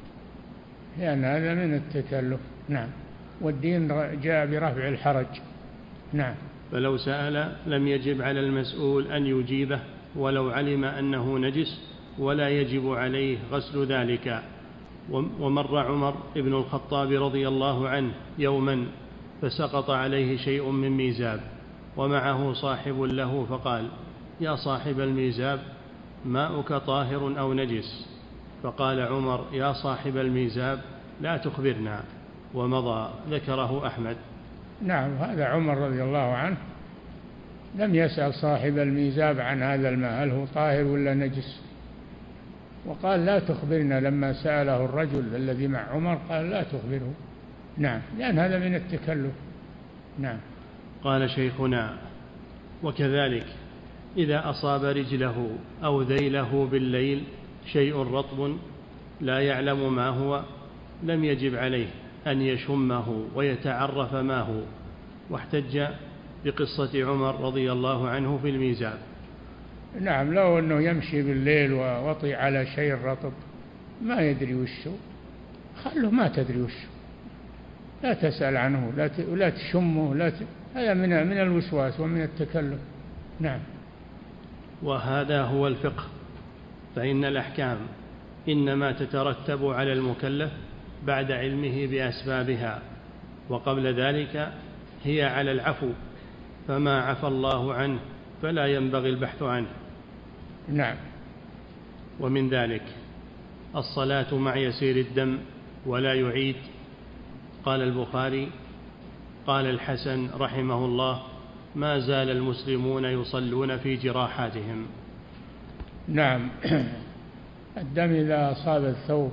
لأن هذا من التكلف. نعم. والدين جاء برفع الحرج. نعم. فلو سأل لم يجب على المسؤول أن يجيبه ولو علم أنه نجس، ولا يجب عليه غسل ذلك. ومر عمر بن الخطاب رضي الله عنه يوما فسقط عليه شيء من ميزاب ومعه صاحب له فقال: يا صاحب الميزاب ماؤك طاهر أو نجس؟ فقال عمر: يا صاحب الميزاب لا تخبرنا، ومضى. ذكره أحمد. نعم. هذا عمر رضي الله عنه لم يسأل صاحب الميزاب عن هذا الماء هل هو طاهر ولا نجس، وقال: لا تخبرنا. لما سأله الرجل الذي مع عمر قال: لا تخبره. نعم. لأن هذا من التكلف. نعم. قال شيخنا: وكذلك إذا أصاب رجله أو ذيله بالليل شيء رطب لا يعلم ما هو لم يجب عليه أن يشمه ويتعرف ما هو. واحتج بقصة عمر رضي الله عنه في الميزاب. نعم. لو أنه يمشي بالليل ووطي على شيء رطب ما يدري وشه، خله ما تدري وشه، لا تسأل عنه ولا تشمه، لا ت... هذا من من الوسواس ومن التكلف. نعم. وهذا هو الفقه، فإن الأحكام إنما تترتب على المكلف بعد علمه بأسبابها، وقبل ذلك هي على العفو، فما عفى الله عنه فلا ينبغي البحث عنه. نعم. ومن ذلك الصلاة مع يسير الدم ولا يعيد. قال البخاري: قال الحسن رحمه الله: ما زال المسلمون يصلون في جراحاتهم. نعم. الدم إذا أصاب الثوب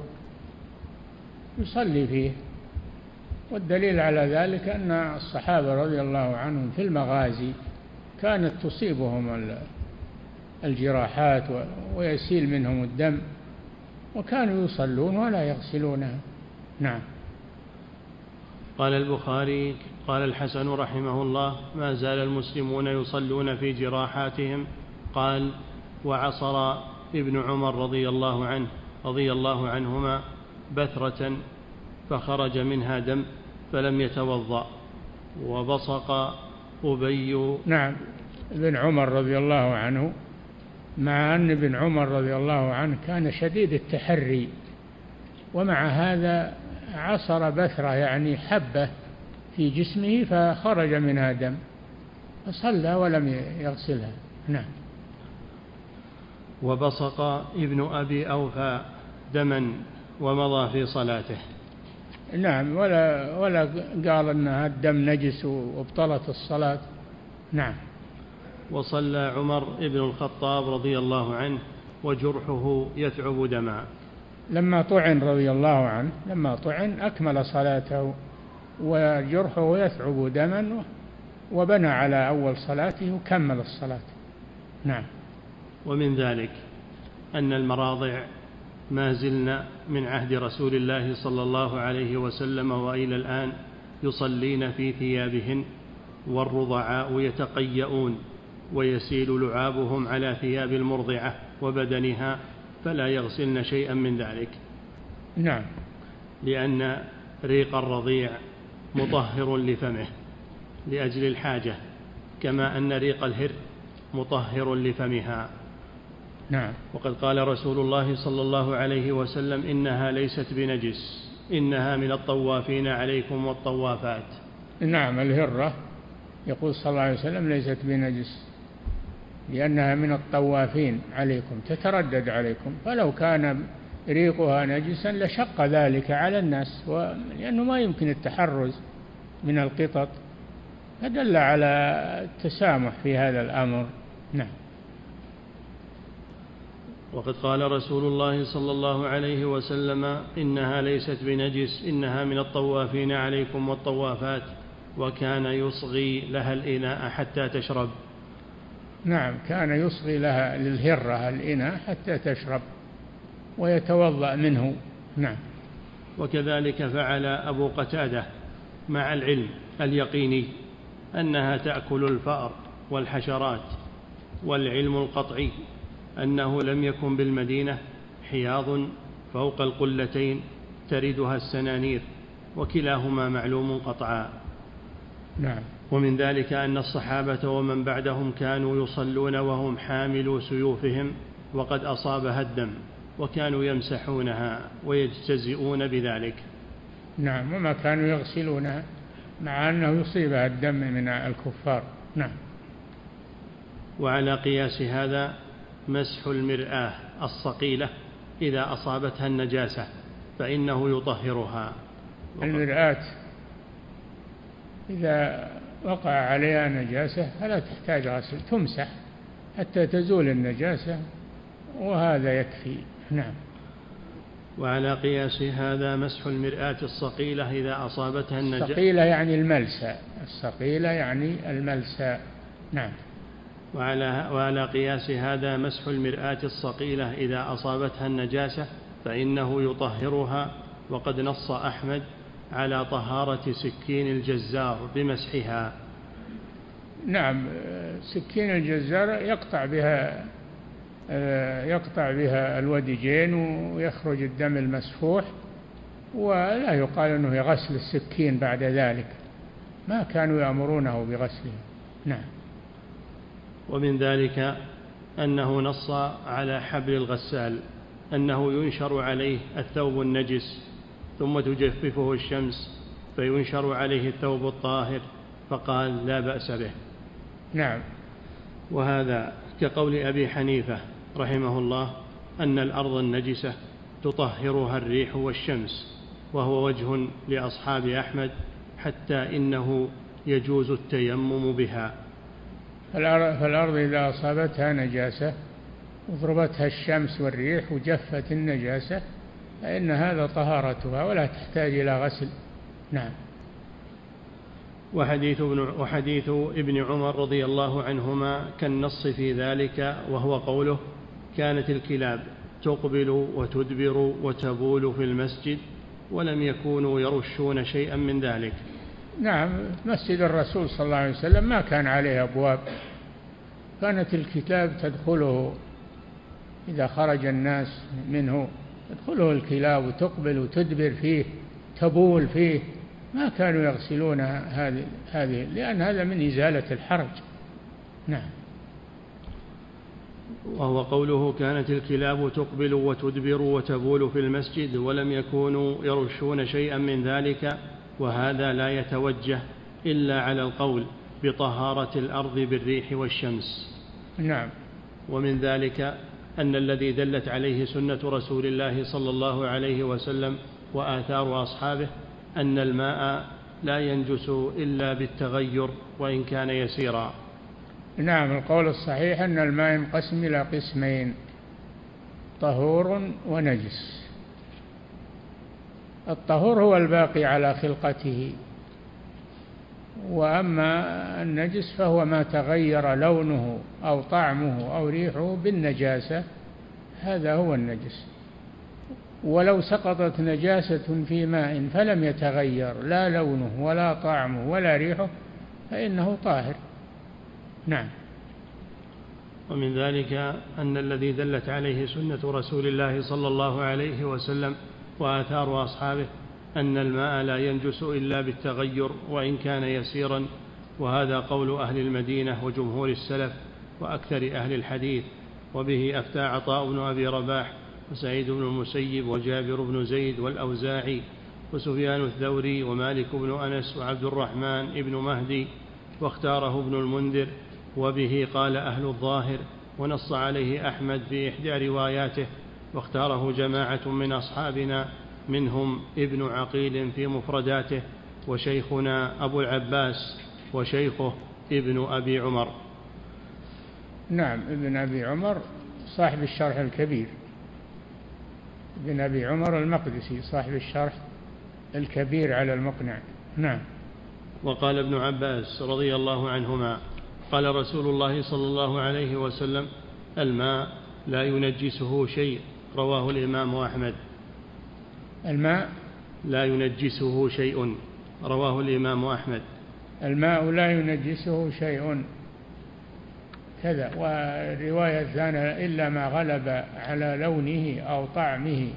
يصلي فيه، والدليل على ذلك أن الصحابة رضي الله عنهم في المغازي كانت تصيبهم الجراحات ويسيل منهم الدم وكانوا يصلون ولا يغسلونها. نعم. قال البخاري: قال الحسن رحمه الله: ما زال المسلمون يصلون في جراحاتهم. قال: وعصر ابن عمر رضي الله عنه رضي الله عنهما بثرة فخرج منها دم فلم يتوضأ، وبصق أبي. نعم. ابن عمر رضي الله عنه، مع أن ابن عمر رضي الله عنه كان شديد التحري، ومع هذا عصر بثرة يعني حبة في جسمه فخرج منها دم فصلى ولم يغسلها. نعم. وبصق ابن أبي أوفى دما ومضى في صلاته. نعم. ولا ولا قال أن الدم نجس وابطلت الصلاة. نعم. وصلى عمر بن الخطاب رضي الله عنه وجرحه يثعب دما. لما طعن رضي الله عنه لما طعن أكمل صلاته وجرحه يثعب دما، وبنى على أول صلاته وكمل الصلاة. نعم. ومن ذلك أن المراضع ما زلنا من عهد رسول الله صلى الله عليه وسلم وإلى الآن يصلين في ثيابهن، والرضعاء يتقيؤون ويسيل لعابهم على ثياب المرضعة وبدنها فلا يغسلن شيئا من ذلك. نعم. لأن ريق الرضيع مطهر لفمه لأجل الحاجة، كما أن ريق الهر مطهر لفمها. نعم. وقد قال رسول الله صلى الله عليه وسلم: إنها ليست بنجس، إنها من الطوافين عليكم والطوافات. نعم. الهرة يقول صلى الله عليه وسلم ليست بنجس لأنها من الطوافين عليكم تتردد عليكم، فلو كان ريقها نجسا لشق ذلك على الناس، لأنه ما يمكن التحرز من القطط، فدل على التسامح في هذا الأمر. نعم. وقد قال رسول الله صلى الله عليه وسلم إنها ليست بنجس إنها من الطوافين عليكم والطوافات، وكان يصغي لها الإناء حتى تشرب. نعم، كان يصغي لها للهرة الإناء حتى تشرب ويتوضأ منه. نعم. وكذلك فعل أبو قتادة مع العلم اليقيني أنها تأكل الفأر والحشرات، والعلم القطعي أنه لم يكن بالمدينة حياض فوق القلتين تردها السنانير، وكلاهما معلوم قطعا. نعم. ومن ذلك أن الصحابة ومن بعدهم كانوا يصلون وهم حاملوا سيوفهم وقد أصابها الدم، وكانوا يمسحونها ويجتزئون بذلك. نعم، وما كانوا يغسلونها مع أنه يصيبها الدم من الكفار. نعم. وعلى قياس هذا مسح المرآة الصقيلة إذا أصابتها النجاسة فإنه يطهرها. المرآة إذا وقع عليها نجاسة فلا تحتاج غسل، تمسح حتى تزول النجاسة وهذا يكفي. نعم. وعلى قياس هذا مسح المرآة الصقيلة إذا أصابتها النجاسة. الصقيلة يعني الملسى، الصقيلة يعني الملسى. نعم. وعلى, وعلى قياس هذا مسح المرآة الصقيلة إذا أصابتها النجاسة فإنه يطهرها، وقد نص أحمد على طهارة سكين الجزار بمسحها. نعم، سكين الجزار يقطع بها يقطع بها الودجين ويخرج الدم المسفوح، ولا يقال أنه يغسل السكين بعد ذلك، ما كانوا يأمرونه بغسله. نعم. ومن ذلك أنه نص على حبل الغسال أنه ينشر عليه الثوب النجس ثم تجففه الشمس فينشر عليه الثوب الطاهر، فقال لا بأس به. نعم. وهذا كقول أبي حنيفة رحمه الله أن الأرض النجسة تطهرها الريح والشمس، وهو وجه لأصحاب أحمد، حتى إنه يجوز التيمم بها. فالأرض إذا أصابتها نجاسة وضربتها الشمس والريح وجفت النجاسة فإن هذا طهارتها ولا تحتاج إلى غسل. نعم. وحديث ابن, وحديث ابن عمر رضي الله عنهما كالنص في ذلك، وهو قوله كانت الكلاب تقبل وتدبر وتبول في المسجد ولم يكونوا يرشون شيئا من ذلك. نعم، مسجد الرسول صلى الله عليه وسلم ما كان عليه أبواب، كانت الكلاب تدخله إذا خرج الناس منه، تدخله الكلاب وتقبل وتدبر فيه تبول فيه، ما كانوا يغسلون هذه هذه لأن هذا من إزالة الحرج. نعم. وهو قوله كانت الكلاب تقبل وتدبر وتبول في المسجد ولم يكونوا يرشون شيئا من ذلك، وهذا لا يتوجه إلا على القول بطهارة الأرض بالريح والشمس. نعم. ومن ذلك أن الذي دلت عليه سنة رسول الله صلى الله عليه وسلم وآثار أصحابه أن الماء لا ينجس إلا بالتغير وإن كان يسيرا. نعم، القول الصحيح أن الماء ينقسم إلى قسمين، طهور ونجس. الطهور هو الباقي على خلقته، وأما النجس فهو ما تغير لونه أو طعمه أو ريحه بالنجاسة، هذا هو النجس. ولو سقطت نجاسة في ماء فلم يتغير لا لونه ولا طعمه ولا ريحه فإنه طاهر. نعم. ومن ذلك أن الذي دلت عليه سنة رسول الله صلى الله عليه وسلم وآثار أصحابه أن الماء لا ينجس إلا بالتغير وإن كان يسيرا، وهذا قول أهل المدينة وجمهور السلف وأكثر أهل الحديث، وبه أفتى عطاء بن أبي رباح وسعيد بن المسيب وجابر بن زيد والأوزاعي وسفيان الثوري ومالك بن أنس وعبد الرحمن بن مهدي، واختاره ابن المنذر، وبه قال أهل الظاهر، ونص عليه أحمد في إحدى رواياته، واختاره جماعة من أصحابنا منهم ابن عقيل في مفرداته، وشيخنا أبو العباس وشيخه ابن أبي عمر. نعم، ابن أبي عمر صاحب الشرح الكبير بن أبي عمر المقدسي صاحب الشرح الكبير على المقنع. نعم. وقال ابن عباس رضي الله عنهما قال رسول الله صلى الله عليه وسلم الماء لا ينجسه شيء، رواه الإمام أحمد. الماء لا ينجسه شيء، رواه الإمام أحمد. الماء لا ينجسه شيء كذا. والرواية الثانية إلا ما غلب على لونه أو طعمه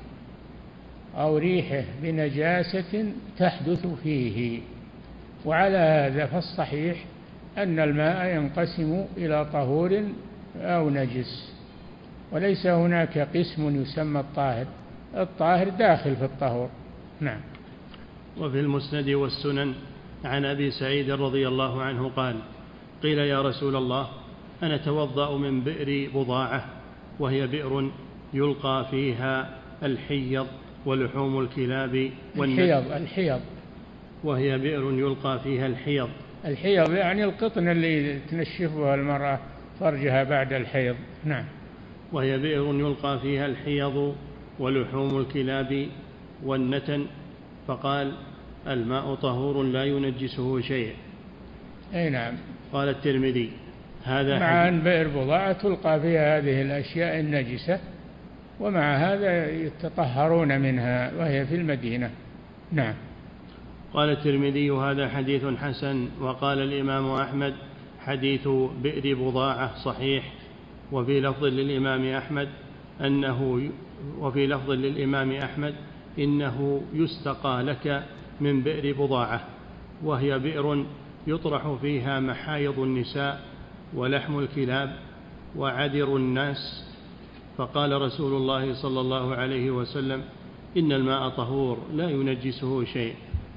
أو ريحه بنجاسة تحدث فيه. وعلى هذا فالصحيح أن الماء ينقسم إلى طهور أو نجس، وليس هناك قسم يسمى الطاهر، الطاهر داخل في الطهور. نعم. وفي المسند والسنن عن أبي سعيد رضي الله عنه قال قيل يا رسول الله أنا توضأ من بئر بضاعة وهي بئر يلقى فيها الحيض ولحوم الكلاب الحيض الحيض وهي بئر يلقى فيها الحيض. الحيض يعني القطن اللي تنشفها المرأة فرجها بعد الحيض. نعم. وهي بئر يلقى فيها الحيض ولحوم الكلاب والنتن، فقال الماء طهور لا ينجسه شيء. أي نعم. قال الترمذي هذا مع أن بئر بضاعة تلقى فيها هذه الأشياء النجسة، ومع هذا يتطهرون منها وهي في المدينة. نعم. قال الترمذي هذا حديث حسن. وقال الإمام أحمد حديث بئر بضاعة صحيح. وفي لفظ للإمام أحمد أنه وفي لفظ للإمام أحمد إنه يستقى لك من بئر بضاعة، وهي بئر يطرح فيها محايض النساء ولحم الكلاب وعدر الناس. فقال رسول الله صلى الله عليه وسلم إن الماء طهور لا ينجسه شيء.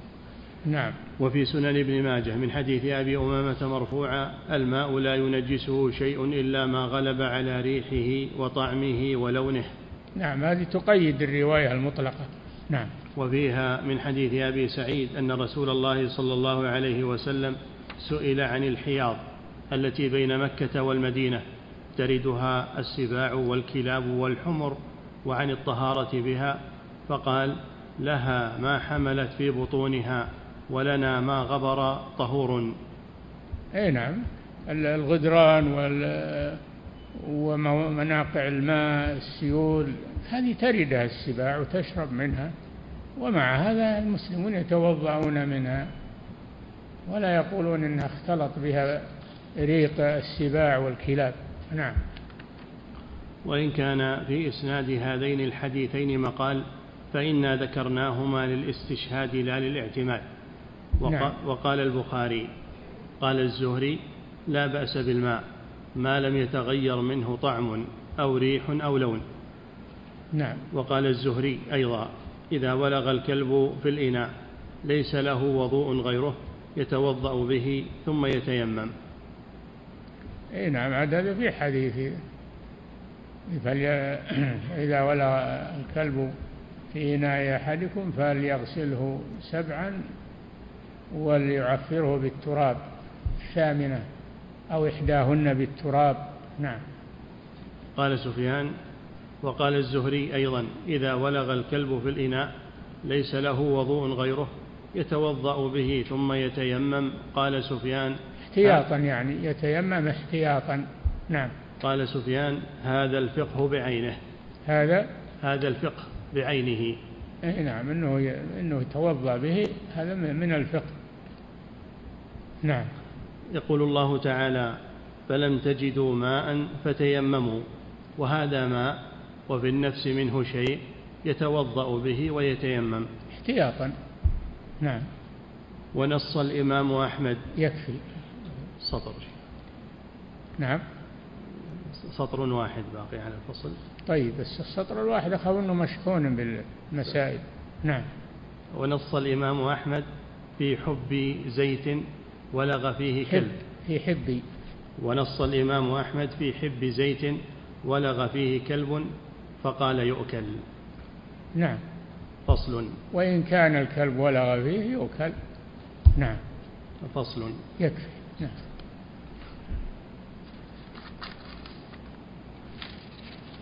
نعم. وفي سنن ابن ماجه من حديث أبي أمامة مرفوعا الماء لا ينجسه شيء إلا ما غلب على ريحه وطعمه ولونه. نعم، هذه تقيد الرواية المطلقة. نعم. وفيها من حديث أبي سعيد أن رسول الله صلى الله عليه وسلم سئل عن الحياض التي بين مكة والمدينة تردها السباع والكلاب والحمر وعن الطهارة بها، فقال لها ما حملت في بطونها ولنا ما غبر طهور. أي نعم، الغدران ومناقع الماء السيول هذه تردها السباع وتشرب منها، ومع هذا المسلمون يتوضعون منها ولا يقولون إنها اختلط بها ريق السباع والكلاب. نعم. وإن كان في إسناد هذين الحديثين مقال فإنا ذكرناهما للاستشهاد لا للاعتماد. نعم. وقال البخاري قال الزهري لا بأس بالماء ما لم يتغير منه طعم أو ريح أو لون. نعم. وقال الزهري أيضا إذا ولغ الكلب في الإناء ليس له وضوء غيره يتوضأ به ثم يتيمم. أي نعم، هذا في حديث إذا ولغ الكلب في إناء أحدكم فليغسله سبعا وليعفره بالتراب الثامنة أو إحداهن بالتراب. نعم. قال سفيان وقال الزهري أيضا إذا ولغ الكلب في الإناء ليس له وضوء غيره يتوضأ به ثم يتيمم. قال سفيان احتياطا، يعني يتيمم احتياطا. نعم. قال سفيان هذا الفقه بعينه. هذا هذا الفقه بعينه. اي نعم، انه انه يتوضا به هذا من الفقه. نعم. يقول الله تعالى فلم تجدوا ماء فتيمموا، وهذا ماء وفي النفس منه شيء يتوضأ به ويتيمم احتياطا. نعم. ونص الإمام أحمد يكفي سطر. نعم. سطر واحد باقي على الفصل. طيب، بس السطر الواحد أخذ أنه مشحون بالمسائل. نعم. ونص الإمام أحمد في حب زيت ولغ فيه كلب. في حب. ونص الإمام أحمد في حب زيت ولغ فيه كلب فقال يؤكل. نعم. فصل. وإن كان الكلب ولغ فيه يؤكل. نعم. فصل. يكفي. نعم.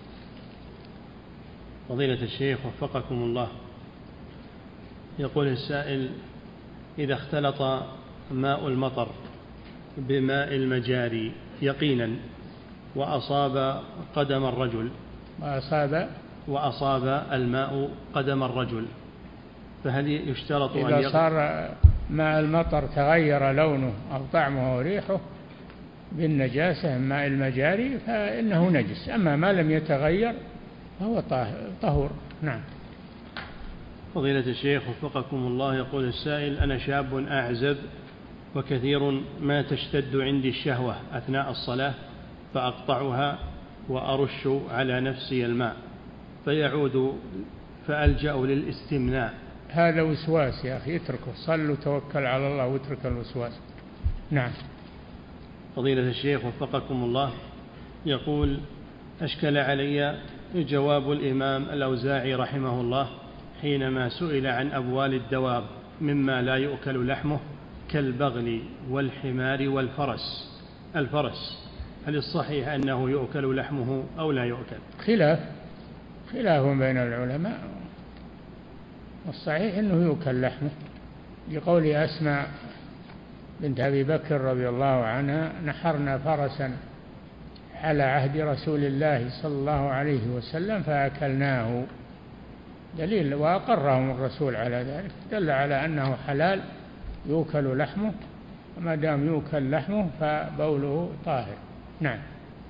فضيلة الشيخ وفقكم الله، يقول السائل: إذا اختلط ماء المطر بماء المجاري يقينا وأصاب قدم الرجل وأصاب وأصاب الماء قدم الرجل، فهل يشترط أن إذا صار ماء المطر تغير لونه أو طعمه وريحه بالنجاسة ماء المجاري فإنه نجس، أما ما لم يتغير فهو طهور. نعم. فضيلة الشيخ وفقكم الله، يقول السائل: أنا شاب أعزب وكثير ما تشتد عندي الشهوة أثناء الصلاة فأقطعها وأرش على نفسي الماء فيعود فألجأ للاستمناء. هذا وسواس يا أخي، اتركه، صل وتوكل على الله واترك الوسواس. نعم. فضيلة الشيخ وفقكم الله، يقول: أشكل علي جواب الإمام الأوزاعي رحمه الله حينما سئل عن أبوال الدواب مما لا يؤكل لحمه كالبغل والحمار والفرس الفرس هل الصحيح أنه يؤكل لحمه أو لا يؤكل؟ خلاف خلاف بين العلماء، والصحيح أنه يؤكل لحمه لقول أسماء بنت أبي بكر رضي الله عنها: نحرنا فرسا على عهد رسول الله صلى الله عليه وسلم فأكلناه، دليل، وأقرهم الرسول على ذلك، دل على أنه حلال يؤكل لحمه، وما دام يؤكل لحمه فبوله طاهر. نعم.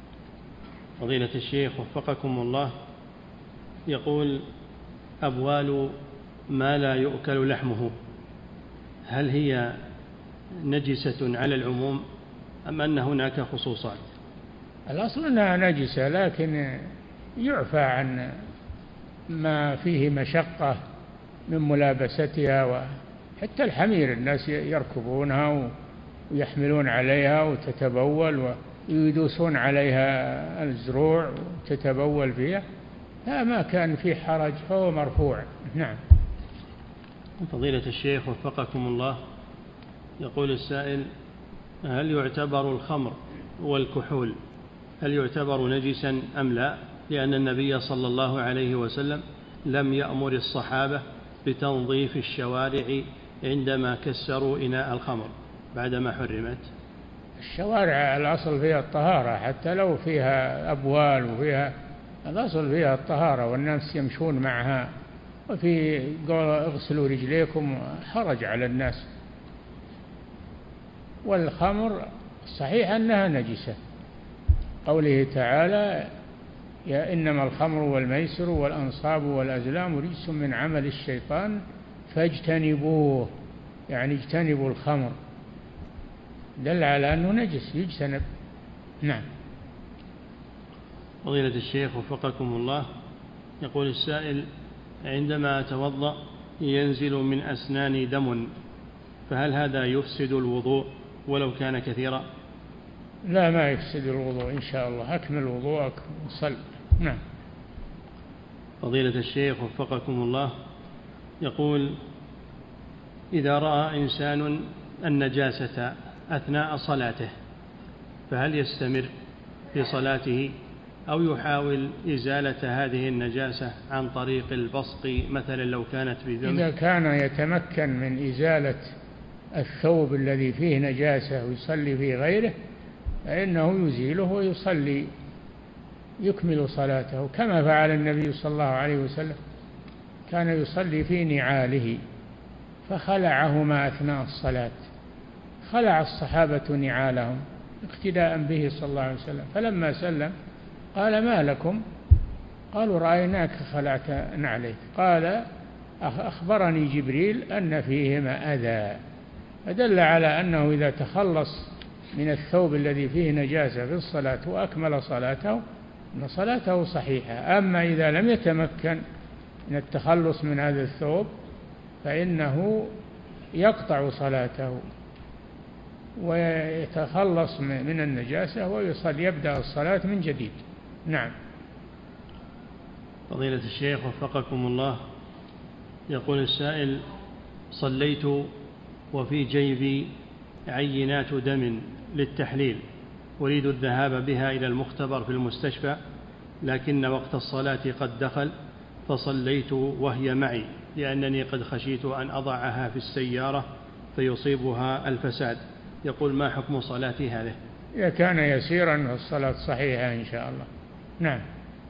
فضيلة الشيخ وفقكم الله، يقول: أبوال ما لا يؤكل لحمه هل هي نجسة على العموم أم أن هناك خصوصات؟ الأصل أنها نجسة، لكن يعفى عن ما فيه مشقة من ملابستها، وحتى الحمير الناس يركبونها ويحملون عليها وتتبول ويدوسون عليها الزروع وتتبول فيها، ما كان فيه حرج فهو مرفوع. نعم. فضيلة الشيخ وفقكم الله، يقول السائل: هل يعتبر الخمر والكحول هل يعتبر نجسا أم لا؟ لأن النبي صلى الله عليه وسلم لم يأمر الصحابة بتنظيف الشوارع عندما كسروا إناء الخمر بعدما حرمت. الشوارع الأصل فيها الطهارة، حتى لو فيها أبوال وفيها، الأصل فيها الطهارة والناس يمشون معها، وفي قول اغسلوا رجليكم حرج على الناس. والخمر صحيح أنها نجسة، قوله تعالى: يا إنما الخمر والميسر والأنصاب والأزلام رجس من عمل الشيطان فاجتنبوه، يعني اجتنبوا الخمر، دل على أنه نجس يجتنب. نعم. فضيلة الشيخ وفقكم الله، يقول السائل: عندما أتوضأ ينزل من أسناني دم فهل هذا يفسد الوضوء ولو كان كثيرا؟ لا، ما يفسد الوضوء إن شاء الله، أكمل وضوءك وصل. نعم. فضيلة الشيخ وفقكم الله، يقول: إذا رأى إنسان النجاسة أثناء صلاته فهل يستمر في صلاته أو يحاول إزالة هذه النجاسة عن طريق البصق مثلا لو كانت بذنب؟ إذا كان يتمكن من إزالة الثوب الذي فيه نجاسة ويصلي في غيره فإنه يزيله ويصلي يكمل صلاته، كما فعل النبي صلى الله عليه وسلم، كان يصلي في نعاله فخلعهما أثناء الصلاة، خلع الصحابة نعالهم اقتداء به صلى الله عليه وسلم، فلما سلم قال: ما لكم؟ قالوا: رأيناك خلعت نعليك. قال: أخبرني جبريل أن فيهما أذى، فدل على أنه إذا تخلص من الثوب الذي فيه نجاسة في الصلاة وأكمل صلاته أن صلاته صحيحة. أما إذا لم يتمكن من التخلص من هذا الثوب فإنه يقطع صلاته ويتخلص من النجاسة ويصل يبدأ الصلاة من جديد. نعم. فضيلة الشيخ وفقكم الله، يقول السائل: صليت وفي جيبي عينات دم للتحليل، أريد الذهاب بها إلى المختبر في المستشفى، لكن وقت الصلاة قد دخل فصليت وهي معي لأنني قد خشيت أن أضعها في السيارة فيصيبها الفساد. يقول ما حكم صلاتي هذه؟ إذا كان يسيرا فالصلاة صحيحة إن شاء الله. نعم.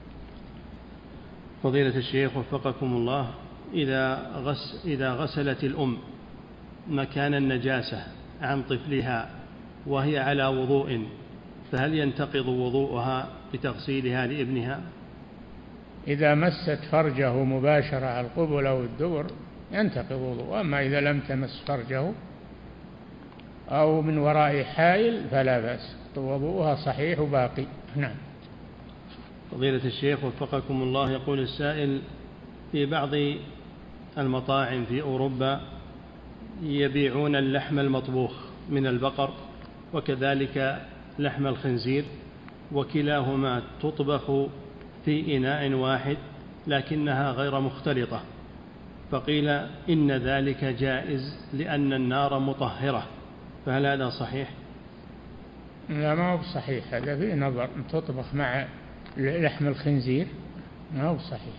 فضيلة الشيخ وفقكم الله، إذا, غس إذا غسلت الأم مكان النجاسة عن طفلها وهي على وضوء فهل ينتقض وضوءها بتغسيلها لابنها؟ إذا مست فرجه مباشرة على القبل أو الدبر ينتقض وضوء، أما إذا لم تمس فرجه أو من وراء حائل فلا بأس، وضوءها صحيح باقي. نعم. فضيلة الشيخ وفقكم الله، يقول السائل في بعض المطاعم في أوروبا يبيعون اللحم المطبوخ من البقر وكذلك لحم الخنزير وكلاهما تطبخ في إناء واحد لكنها غير مختلطة، فقيل إن ذلك جائز لأن النار مطهرة، فهل هذا صحيح؟ لا، ما هو صحيح، هذا فيه نظر. تطبخ مع لحم الخنزير ما هو صحيح،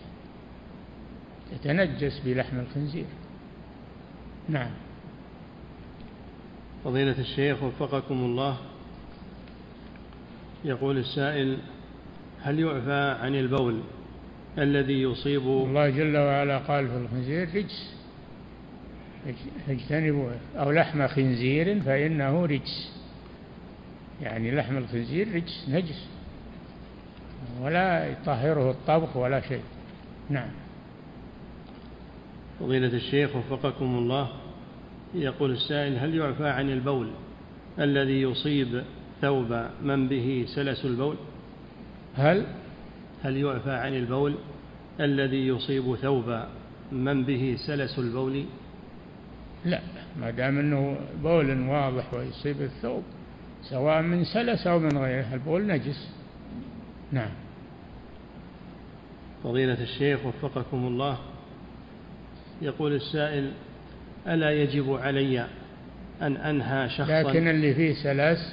يتنجس بلحم الخنزير. نعم. فضيلة الشيخ وفقكم الله، يقول السائل هل يعفى عن البول الذي يصيب؟ الله جل وعلا قال في الخنزير رجس، اجتنبوا أو لحم خنزير فإنه رجس، يعني لحم الخنزير رجس نجس ولا يطهره الطبخ ولا شيء. نعم. فضيلة الشيخ وفقكم الله، يقول السائل هل يعفى عن البول الذي يصيب ثوب من به سلس البول؟ هل هل يعفى عن البول الذي يصيب ثوب من به سلس البول؟ لا، ما دام انه بول واضح ويصيب الثوب سواء من سلس او من غيره البول نجس. نعم. فضيلة الشيخ وفقكم الله، يقول السائل ألا يجب علي أن أنهى شخصا؟ لكن اللي فيه سلس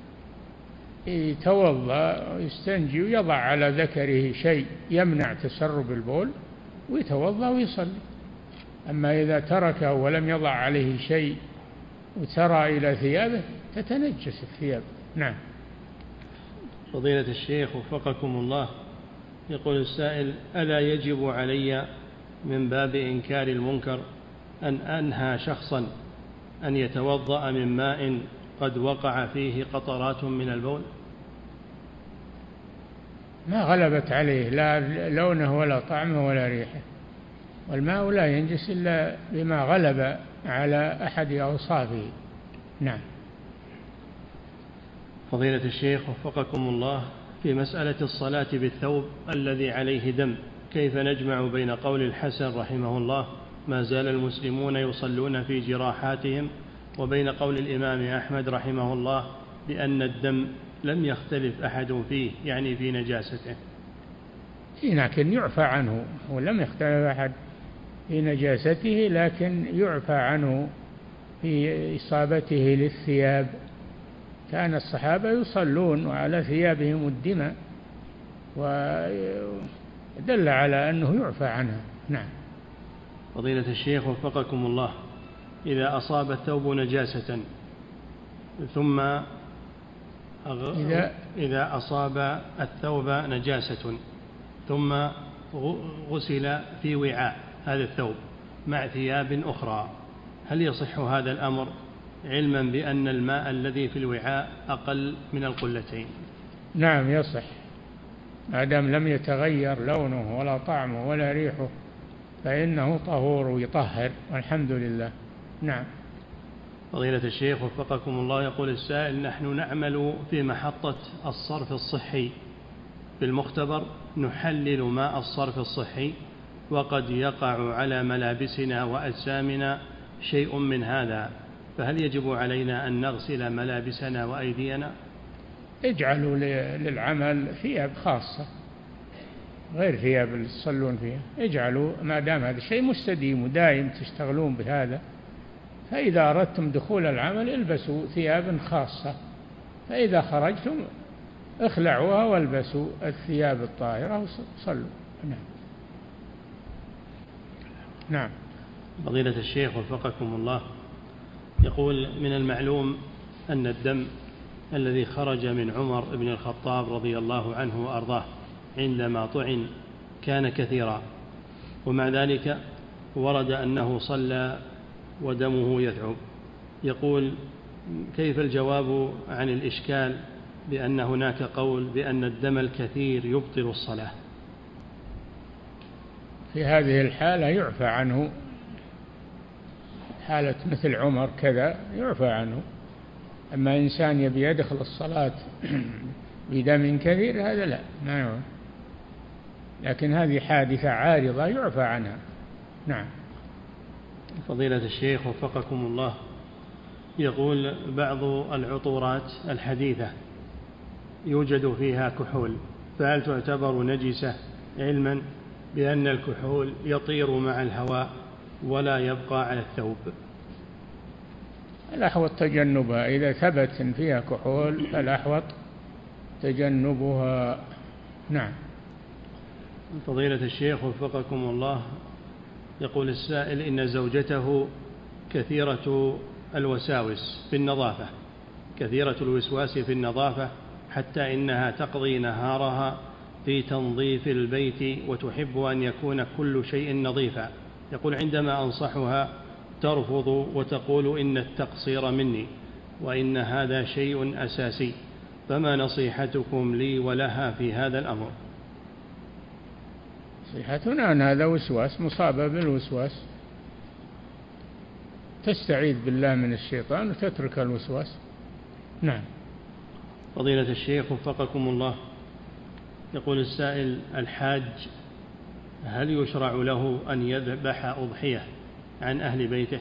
يتوضأ ويستنجي ويضع على ذكره شيء يمنع تسرب البول ويتوضأ ويصلي. أما إذا تركه ولم يضع عليه شيء وترى إلى ثيابه تتنجس الثياب. نعم. فضيلة الشيخ وفقكم الله، يقول السائل ألا يجب علي من باب إنكار المنكر أن أنهى شخصا أن يتوضأ من ماء قد وقع فيه قطرات من البول؟ ما غلبت عليه لا لونه ولا طعمه ولا ريحه، والماء لا ينجس إلا بما غلب على أحد أوصافه. نعم. فضيلة الشيخ وفقكم الله، في مسألة الصلاة بالثوب الذي عليه دم كيف نجمع بين قول الحسن رحمه الله ما زال المسلمون يصلون في جراحاتهم وبين قول الإمام أحمد رحمه الله بأن الدم لم يختلف أحد فيه يعني في نجاسته؟ لكن يعفى عنه، ولم يختلف أحد في نجاسته لكن يعفى عنه في إصابته للثياب. كان الصحابة يصلون وعلى ثيابهم الدماء ودل على أنه يعفى عنها. نعم. فضيلة الشيخ وفقكم الله، إذا أصاب الثوب نجاسة ثم أغ... إذا... إذا أصاب الثوب نجاسة ثم غسل في وعاء هذا الثوب مع ثياب أخرى، هل يصح هذا الأمر علما بأن الماء الذي في الوعاء أقل من القلتين؟ نعم يصح، ما دام لم يتغير لونه ولا طعمه ولا ريحه فإنه طهور ويطهر والحمد لله. نعم. فضيلة الشيخ وفقكم الله، يقول السائل نحن نعمل في محطة الصرف الصحي بالمختبر نحلل ماء الصرف الصحي وقد يقع على ملابسنا وأجسامنا شيء من هذا، فهل يجب علينا أن نغسل ملابسنا وأيدينا؟ اجعلوا للعمل ثياب خاصة غير ثياب اللي تصلون فيها، اجعلوا ما دام هذا الشيء مستديم ودائم تشتغلون بهذا، فإذا أردتم دخول العمل البسوا ثياب خاصة، فإذا خرجتم اخلعوها والبسوا الثياب الطاهرة وصلوا. نعم. نعم. فضيلة الشيخ وفقكم الله، يقول: من المعلوم أن الدم الذي خرج من عمر بن الخطاب رضي الله عنه وأرضاه عندما طعن كان كثيرا، ومع ذلك ورد أنه صلى ودمه يذعب. يقول: كيف الجواب عن الإشكال بأن هناك قول بأن الدم الكثير يبطل الصلاة؟ في هذه الحالة يعفى عنه، حالة مثل عمر كذا يعفى عنه. أما إنسان يبي يدخل الصلاة بدم كثير هذا لا، ما يعفى. لكن هذه حادثة عارضة يعفى عنها. نعم. فضيلة الشيخ وفقكم الله، يقول: بعض العطورات الحديثة يوجد فيها كحول، فهل تعتبر نجسة علما بأن الكحول يطير مع الهواء ولا يبقى على الثوب؟ الأحوط تجنبها، إذا ثبت إن فيها كحول فالأحوط تجنبها. نعم. فضيلة الشيخ وفقكم الله، يقول السائل: إن زوجته كثيرة الوساوس في النظافة، كثيرة الوسواس في النظافة، حتى إنها تقضي نهارها في تنظيف البيت وتحب أن يكون كل شيء نظيفا. يقول: عندما أنصحها ترفض وتقول إن التقصير مني وإن هذا شيء أساسي، فما نصيحتكم لي ولها في هذا الأمر؟ نصيحتنا أن هذا وسواس، مصابة بالوسواس، تستعيذ بالله من الشيطان وتترك الوسواس. نعم. فضيلة الشيخ وفقكم الله، يقول السائل: الحاج هل يشرع له أن يذبح أضحية عن أهل بيته؟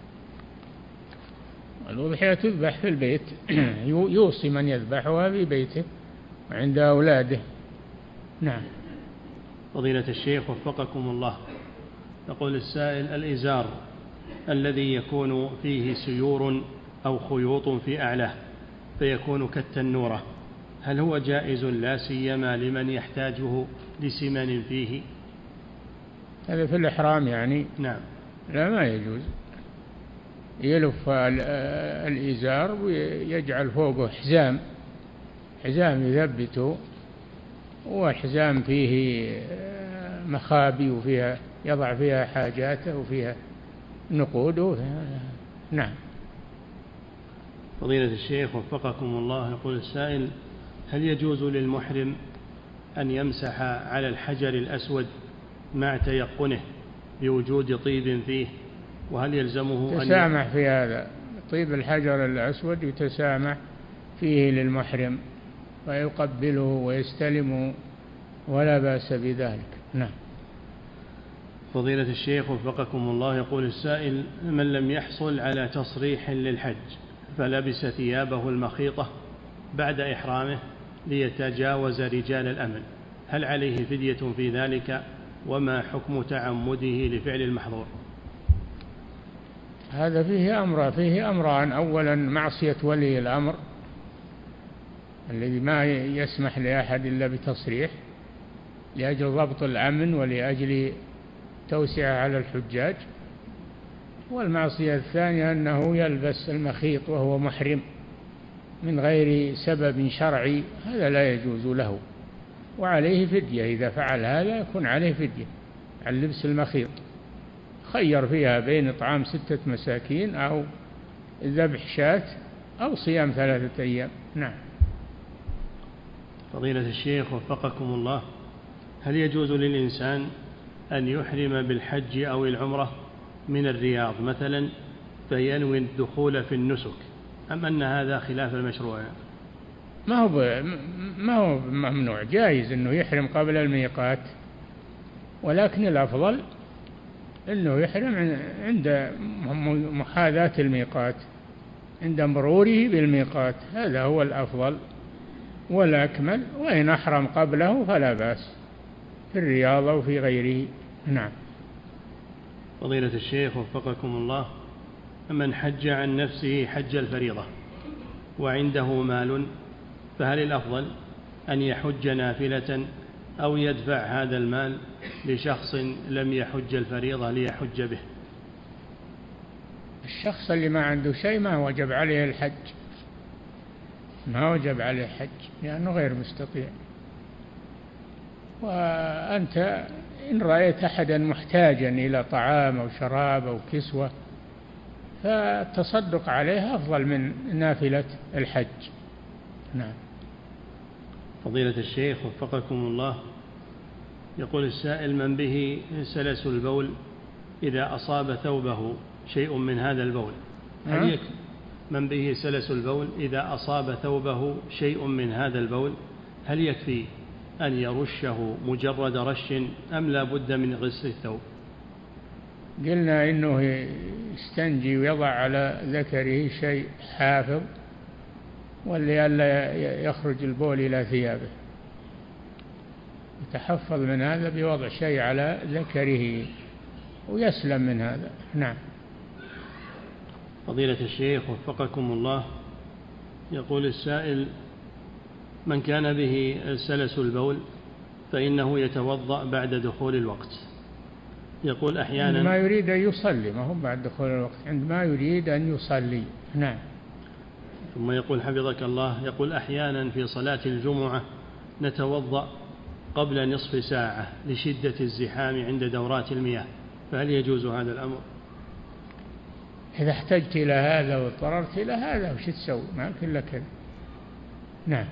الأضحية تذبح في البيت، يوصي من يذبحها في بيته وعند أولاده. نعم. فضيلة الشيخ وفقكم الله، يقول السائل: الإزار الذي يكون فيه سيور أو خيوط في أعلاه فيكون كالتنورة، هل هو جائز لا سيما لمن يحتاجه لسمن فيه؟ هذا في الإحرام يعني؟ نعم. لا، ما يجوز. يلف الإزار ويجعل فوقه حزام، حزام يثبته، وحزام فيه مخابي وفيها يضع فيها حاجاته وفيها نقوده. نعم. فضيلة الشيخ وفقكم الله، يقول السائل: هل يجوز للمحرم أن يمسح على الحجر الأسود مع تيقنه بوجود طيب فيه، وهل يلزمه أن تسامح في هذا؟ طيب الحجر الأسود يتسامح فيه للمحرم ويقبله ويستلمه ولا بأس بذلك. نعم. فضيلة الشيخ وفقكم الله، يقول السائل: من لم يحصل على تصريح للحج فلبس ثيابه المخيطة بعد إحرامه ليتجاوز رجال الأمن، هل عليه فدية في ذلك؟ وما حكم تعمده لفعل المحظور؟ هذا فيه أمر فيه أمران: أولا معصية ولي الأمر الذي ما يسمح لأحد إلا بتصريح لأجل ضبط الأمن ولأجل توسعة على الحجاج، والمعصية الثانية أنه يلبس المخيط وهو محرم من غير سبب شرعي، هذا لا يجوز له، وعليه فدية. إذا فعل هذا يكون عليه فدية عن لبس المخيط، خير فيها بين إطعام ستة مساكين أو ذبح شاة أو صيام ثلاثة أيام. نعم. فضيلة الشيخ وفقكم الله، هل يجوز للإنسان أن يحرم بالحج أو العمرة من الرياض مثلا فينوي الدخول في النسك، أم أن هذا خلاف المشروع؟ ما هو ما هو ممنوع، جائز أنه يحرم قبل الميقات، ولكن الأفضل أنه يحرم عند محاذاة الميقات، عند مروره بالميقات، هذا هو الأفضل والأكمل. وإن أحرم قبله فلا بأس في الرياض أو في غيره. نعم. فضيلة الشيخ وفقكم الله، من حج عن نفسه حج الفريضة وعنده مال، فهل الأفضل أن يحج نافلة أو يدفع هذا المال لشخص لم يحج الفريضة ليحج به؟ الشخص اللي ما عنده شيء ما وجب عليه الحج، ما وجب عليه الحج لأنه غير مستطيع. وأنت إن رأيت أحدا محتاجا إلى طعام أو شراب أو كسوة فالتصدق عليه أفضل من نافلة الحج. نعم. فضيلة الشيخ وفقكم الله، يقول السائل: من به سلس البول إذا أصاب ثوبه شيء من هذا البول هل يكفي؟ من به سلس البول إذا أصاب ثوبه شيء من هذا البول هل يكفي أن يرشه مجرد رش أم لا بد من غسل الثوب؟ قلنا إنه يستنجي ويضع على ذكره شيء حافظ ولئلا يخرج البول إلى ثيابه، يتحفظ من هذا بوضع شيء على ذكره ويسلم من هذا. نعم. فضيلة الشيخ وفقكم الله، يقول السائل: من كان به سلس البول فإنه يتوضأ بعد دخول الوقت. يقول أحيانا عندما يريد أن يصلي، ما هو بعد دخول الوقت، عندما يريد أن يصلي. نعم. ثم يقول حفظك الله، يقول أحيانا في صلاة الجمعة نتوضأ قبل نصف ساعة لشدة الزحام عند دورات المياه، فهل يجوز هذا الأمر؟ إذا احتجت إلى هذا واضطررت إلى هذا وش تسوي؟ ما يمكن لك كذا. نعم.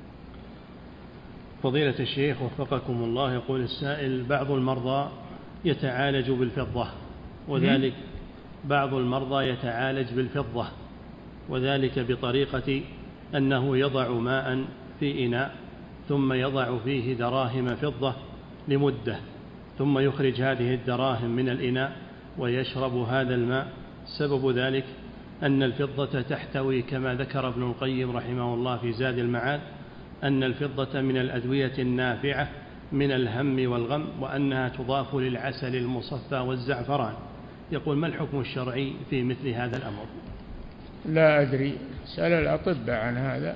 فضيلة الشيخ وفقكم الله، يقول السائل: بعض المرضى يتعالج بالفضة وذلك بعض المرضى يتعالج بالفضة وذلك بطريقة أنه يضع ماء في إناء ثم يضع فيه دراهم فضة لمدة ثم يخرج هذه الدراهم من الإناء ويشرب هذا الماء. سبب ذلك أن الفضة تحتوي كما ذكر ابن القيم رحمه الله في زاد المعاد أن الفضة من الأدوية النافعة من الهم والغم وأنها تضاف للعسل المصفى والزعفران. يقول: ما الحكم الشرعي في مثل هذا الأمر؟ لا أدري، اسأل الأطباء عن هذا،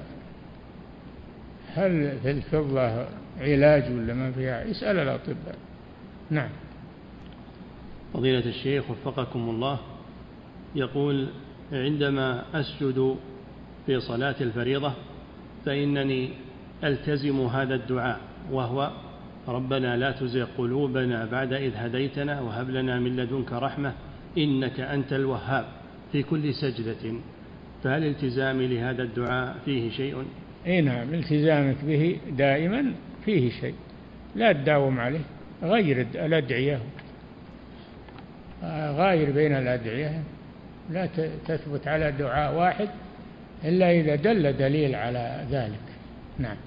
هل في الفضة علاج ولا ما فيها؟ اسأل الأطباء. نعم. فضيلة الشيخ وفقكم الله، يقول: عندما أسجد في صلاة الفريضة فإنني ألتزم هذا الدعاء وهو: ربنا لا تزغ قلوبنا بعد إذ هديتنا وهب لنا من لدنك رحمة إنك أنت الوهاب في كل سجدة، فهل التزامي لهذا الدعاء فيه شيء؟ اي نعم، التزامك به دائما فيه شيء، لا تداوم عليه، غير الأدعية، غاير بين الأدعية، لا تثبت على دعاء واحد إلا إذا دل دليل على ذلك. نعم.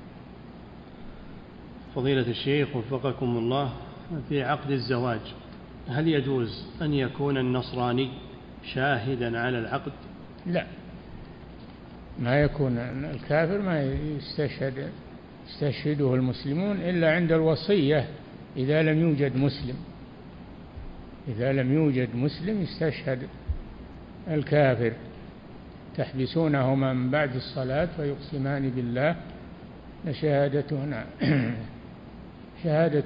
فضيلة الشيخ وفقكم الله، في عقد الزواج هل يجوز أن يكون النصراني شاهدا على العقد؟ لا، ما يكون الكافر ما يستشهد يستشهده المسلمون إلا عند الوصية إذا لم يوجد مسلم، إذا لم يوجد مسلم يستشهد الكافر، تحبسونهما من بعد الصلاة فيقسمان بالله لشهادتهما شهادة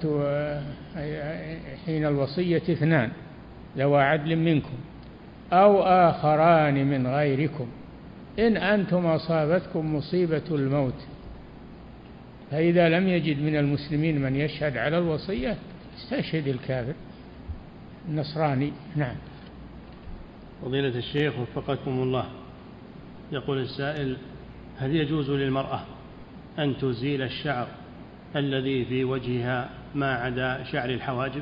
حين الوصية اثنان ذوى عدل منكم أو آخران من غيركم إن أنتم أصابتكم مصيبة الموت، فإذا لم يجد من المسلمين من يشهد على الوصية استشهد الكافر النصراني. نعم. فضيلة الشيخ وفقكم الله، يقول السائل: هل يجوز للمرأة أن تزيل الشعر الذي في وجهها ما عدا شعر الحواجب؟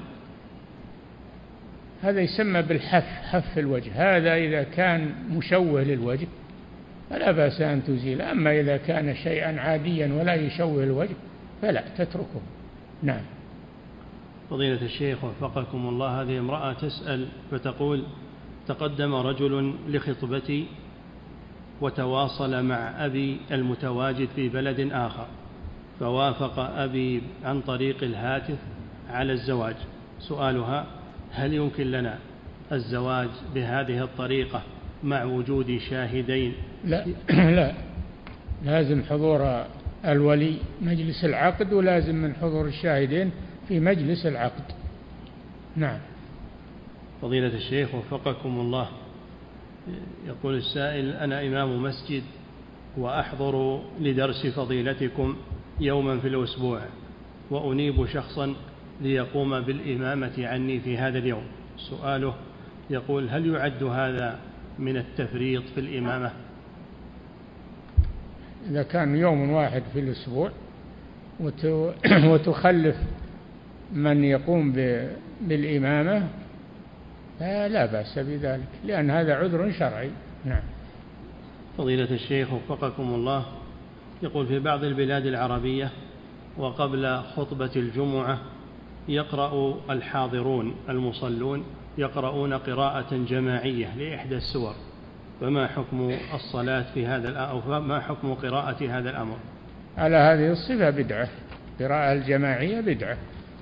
هذا يسمى بالحف، حف الوجه، هذا إذا كان مشوه للوجه فلا بأس أن تزيل، أما إذا كان شيئا عاديا ولا يشوه الوجه فلا تتركه. نعم. فضيلة الشيخ وفقكم الله، هذه امرأة تسأل فتقول: تقدم رجل لخطبتي وتواصل مع أبي المتواجد في بلد آخر فوافق أبي عن طريق الهاتف على الزواج. سؤالها: هل يمكن لنا الزواج بهذه الطريقة مع وجود شاهدين؟ لا لا، لازم حضور الولي مجلس العقد، ولازم من حضور الشاهدين في مجلس العقد. نعم. فضيلة الشيخ وفقكم الله، يقول السائل: أنا إمام مسجد وأحضر لدرس فضيلتكم يوما في الأسبوع، وأنيب شخصا ليقوم بالإمامة عني في هذا اليوم. سؤاله يقول: هل يعد هذا من التفريط في الإمامة؟ إذا كان يوم واحد في الأسبوع وتخلف من يقوم بالإمامة لا بأس بذلك، لأن هذا عذر شرعي. نعم. فضيلة الشيخ وفقكم الله، يقول: في بعض البلاد العربية وقبل خطبة الجمعة يقرأ الحاضرون المصلون يقرؤون قراءة جماعية لإحدى السور، فما حكم الصلاة في هذا أو فما حكم قراءة هذا الأمر؟ على هذه الصفة بدعة، قراءة الجماعية بدعة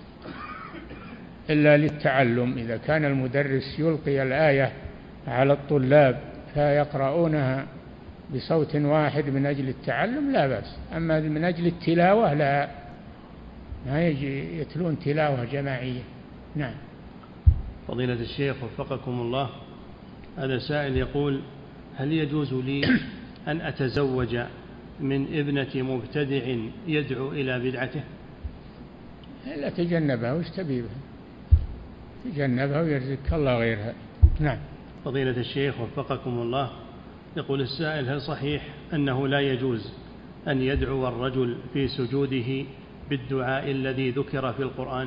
إلا للتعلم. إذا كان المدرس يلقي الآية على الطلاب فيقرؤونها بصوت واحد من أجل التعلم لا بأس، أما من أجل التلاوة لا، ما يجي يتلون تلاوة جماعية. نعم. فضيلة الشيخ وفقكم الله، هذا سائل يقول: هل يجوز لي أن أتزوج من ابنة مبتدع يدعو إلى بدعته؟ لا تجنبها، وش تبي بها؟ تجنبها ويرزقك الله غيرها. نعم. فضيلة الشيخ وفقكم الله، يقول السائل: هل صحيح أنه لا يجوز أن يدعو الرجل في سجوده بالدعاء الذي ذكر في القرآن؟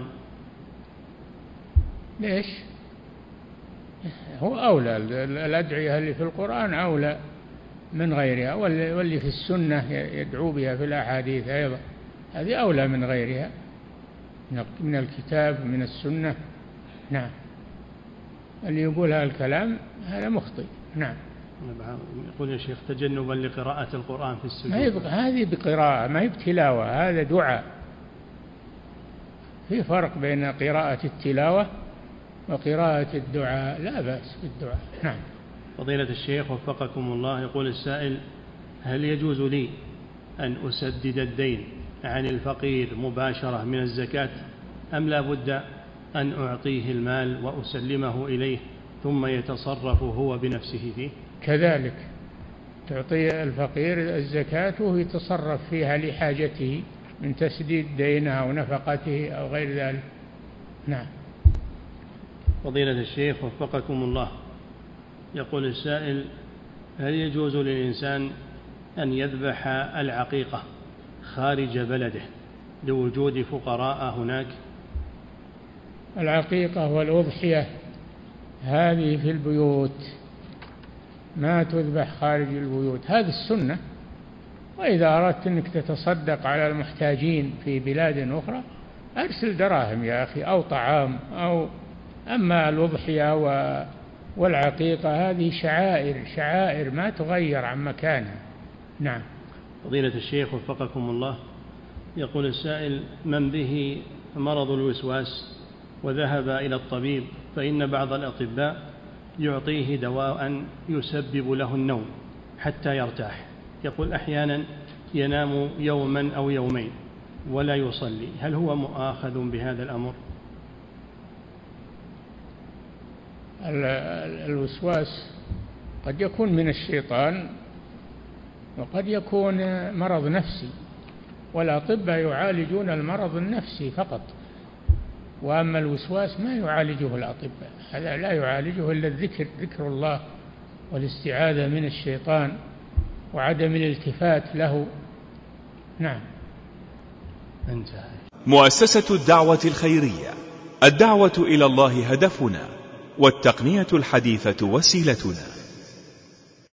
ليش؟ هو أولى، الأدعية اللي في القرآن أولى من غيرها، واللي في السنة يدعو بها في الأحاديث أيضا، هذه أولى من غيرها من الكتاب من السنة. نعم. اللي يقول هذا الكلام هذا مخطئ. نعم. يقول يا شيخ: تجنبا لقراءة القرآن في السجود. هذه بقراءة، ما هي بتلاوة، هذا دعاء. في فرق بين قراءة التلاوة وقراءة الدعاء، لا بأس بالدعاء. نعم. فضيلة الشيخ وفقكم الله، يقول السائل: هل يجوز لي أن أسدد الدين عن الفقير مباشرة من الزكاة، أم لا بد أن أعطيه المال وأسلمه إليه ثم يتصرف هو بنفسه فيه؟ كذلك تعطي الفقير الزكاة وهو يتصرف فيها لحاجته من تسديد دينه أو نفقته أو غير ذلك. نعم. فضيلة الشيخ وفقكم الله، يقول السائل: هل يجوز للإنسان أن يذبح العقيقة خارج بلده لوجود فقراء هناك؟ العقيقة والأضحية هذه في البيوت، ما تذبح خارج البيوت، هذه السنة. وإذا أردت أنك تتصدق على المحتاجين في بلاد أخرى أرسل دراهم يا أخي أو طعام أو أما الأضحية والعقيقة هذه شعائر شعائر ما تغير عن مكانها. نعم. فضيلة الشيخ وفقكم الله، يقول السائل: من به مرض الوسواس وذهب إلى الطبيب، فإن بعض الأطباء يعطيه دواء يسبب له النوم حتى يرتاح، يقول أحيانا ينام يوما أو يومين ولا يصلي، هل هو مؤاخذ بهذا الأمر؟ الوسواس قد يكون من الشيطان وقد يكون مرض نفسي، والأطباء يعالجون المرض النفسي فقط، وأما الوسواس ما يعالجه الأطباء، هذا لا يعالجه إلا الذكر، ذكر الله والاستعاذة من الشيطان وعدم الالتفات له. نعم. انتهى. مؤسسة الدعوة الخيرية، الدعوة إلى الله هدفنا، والتقنية الحديثة وسيلتنا.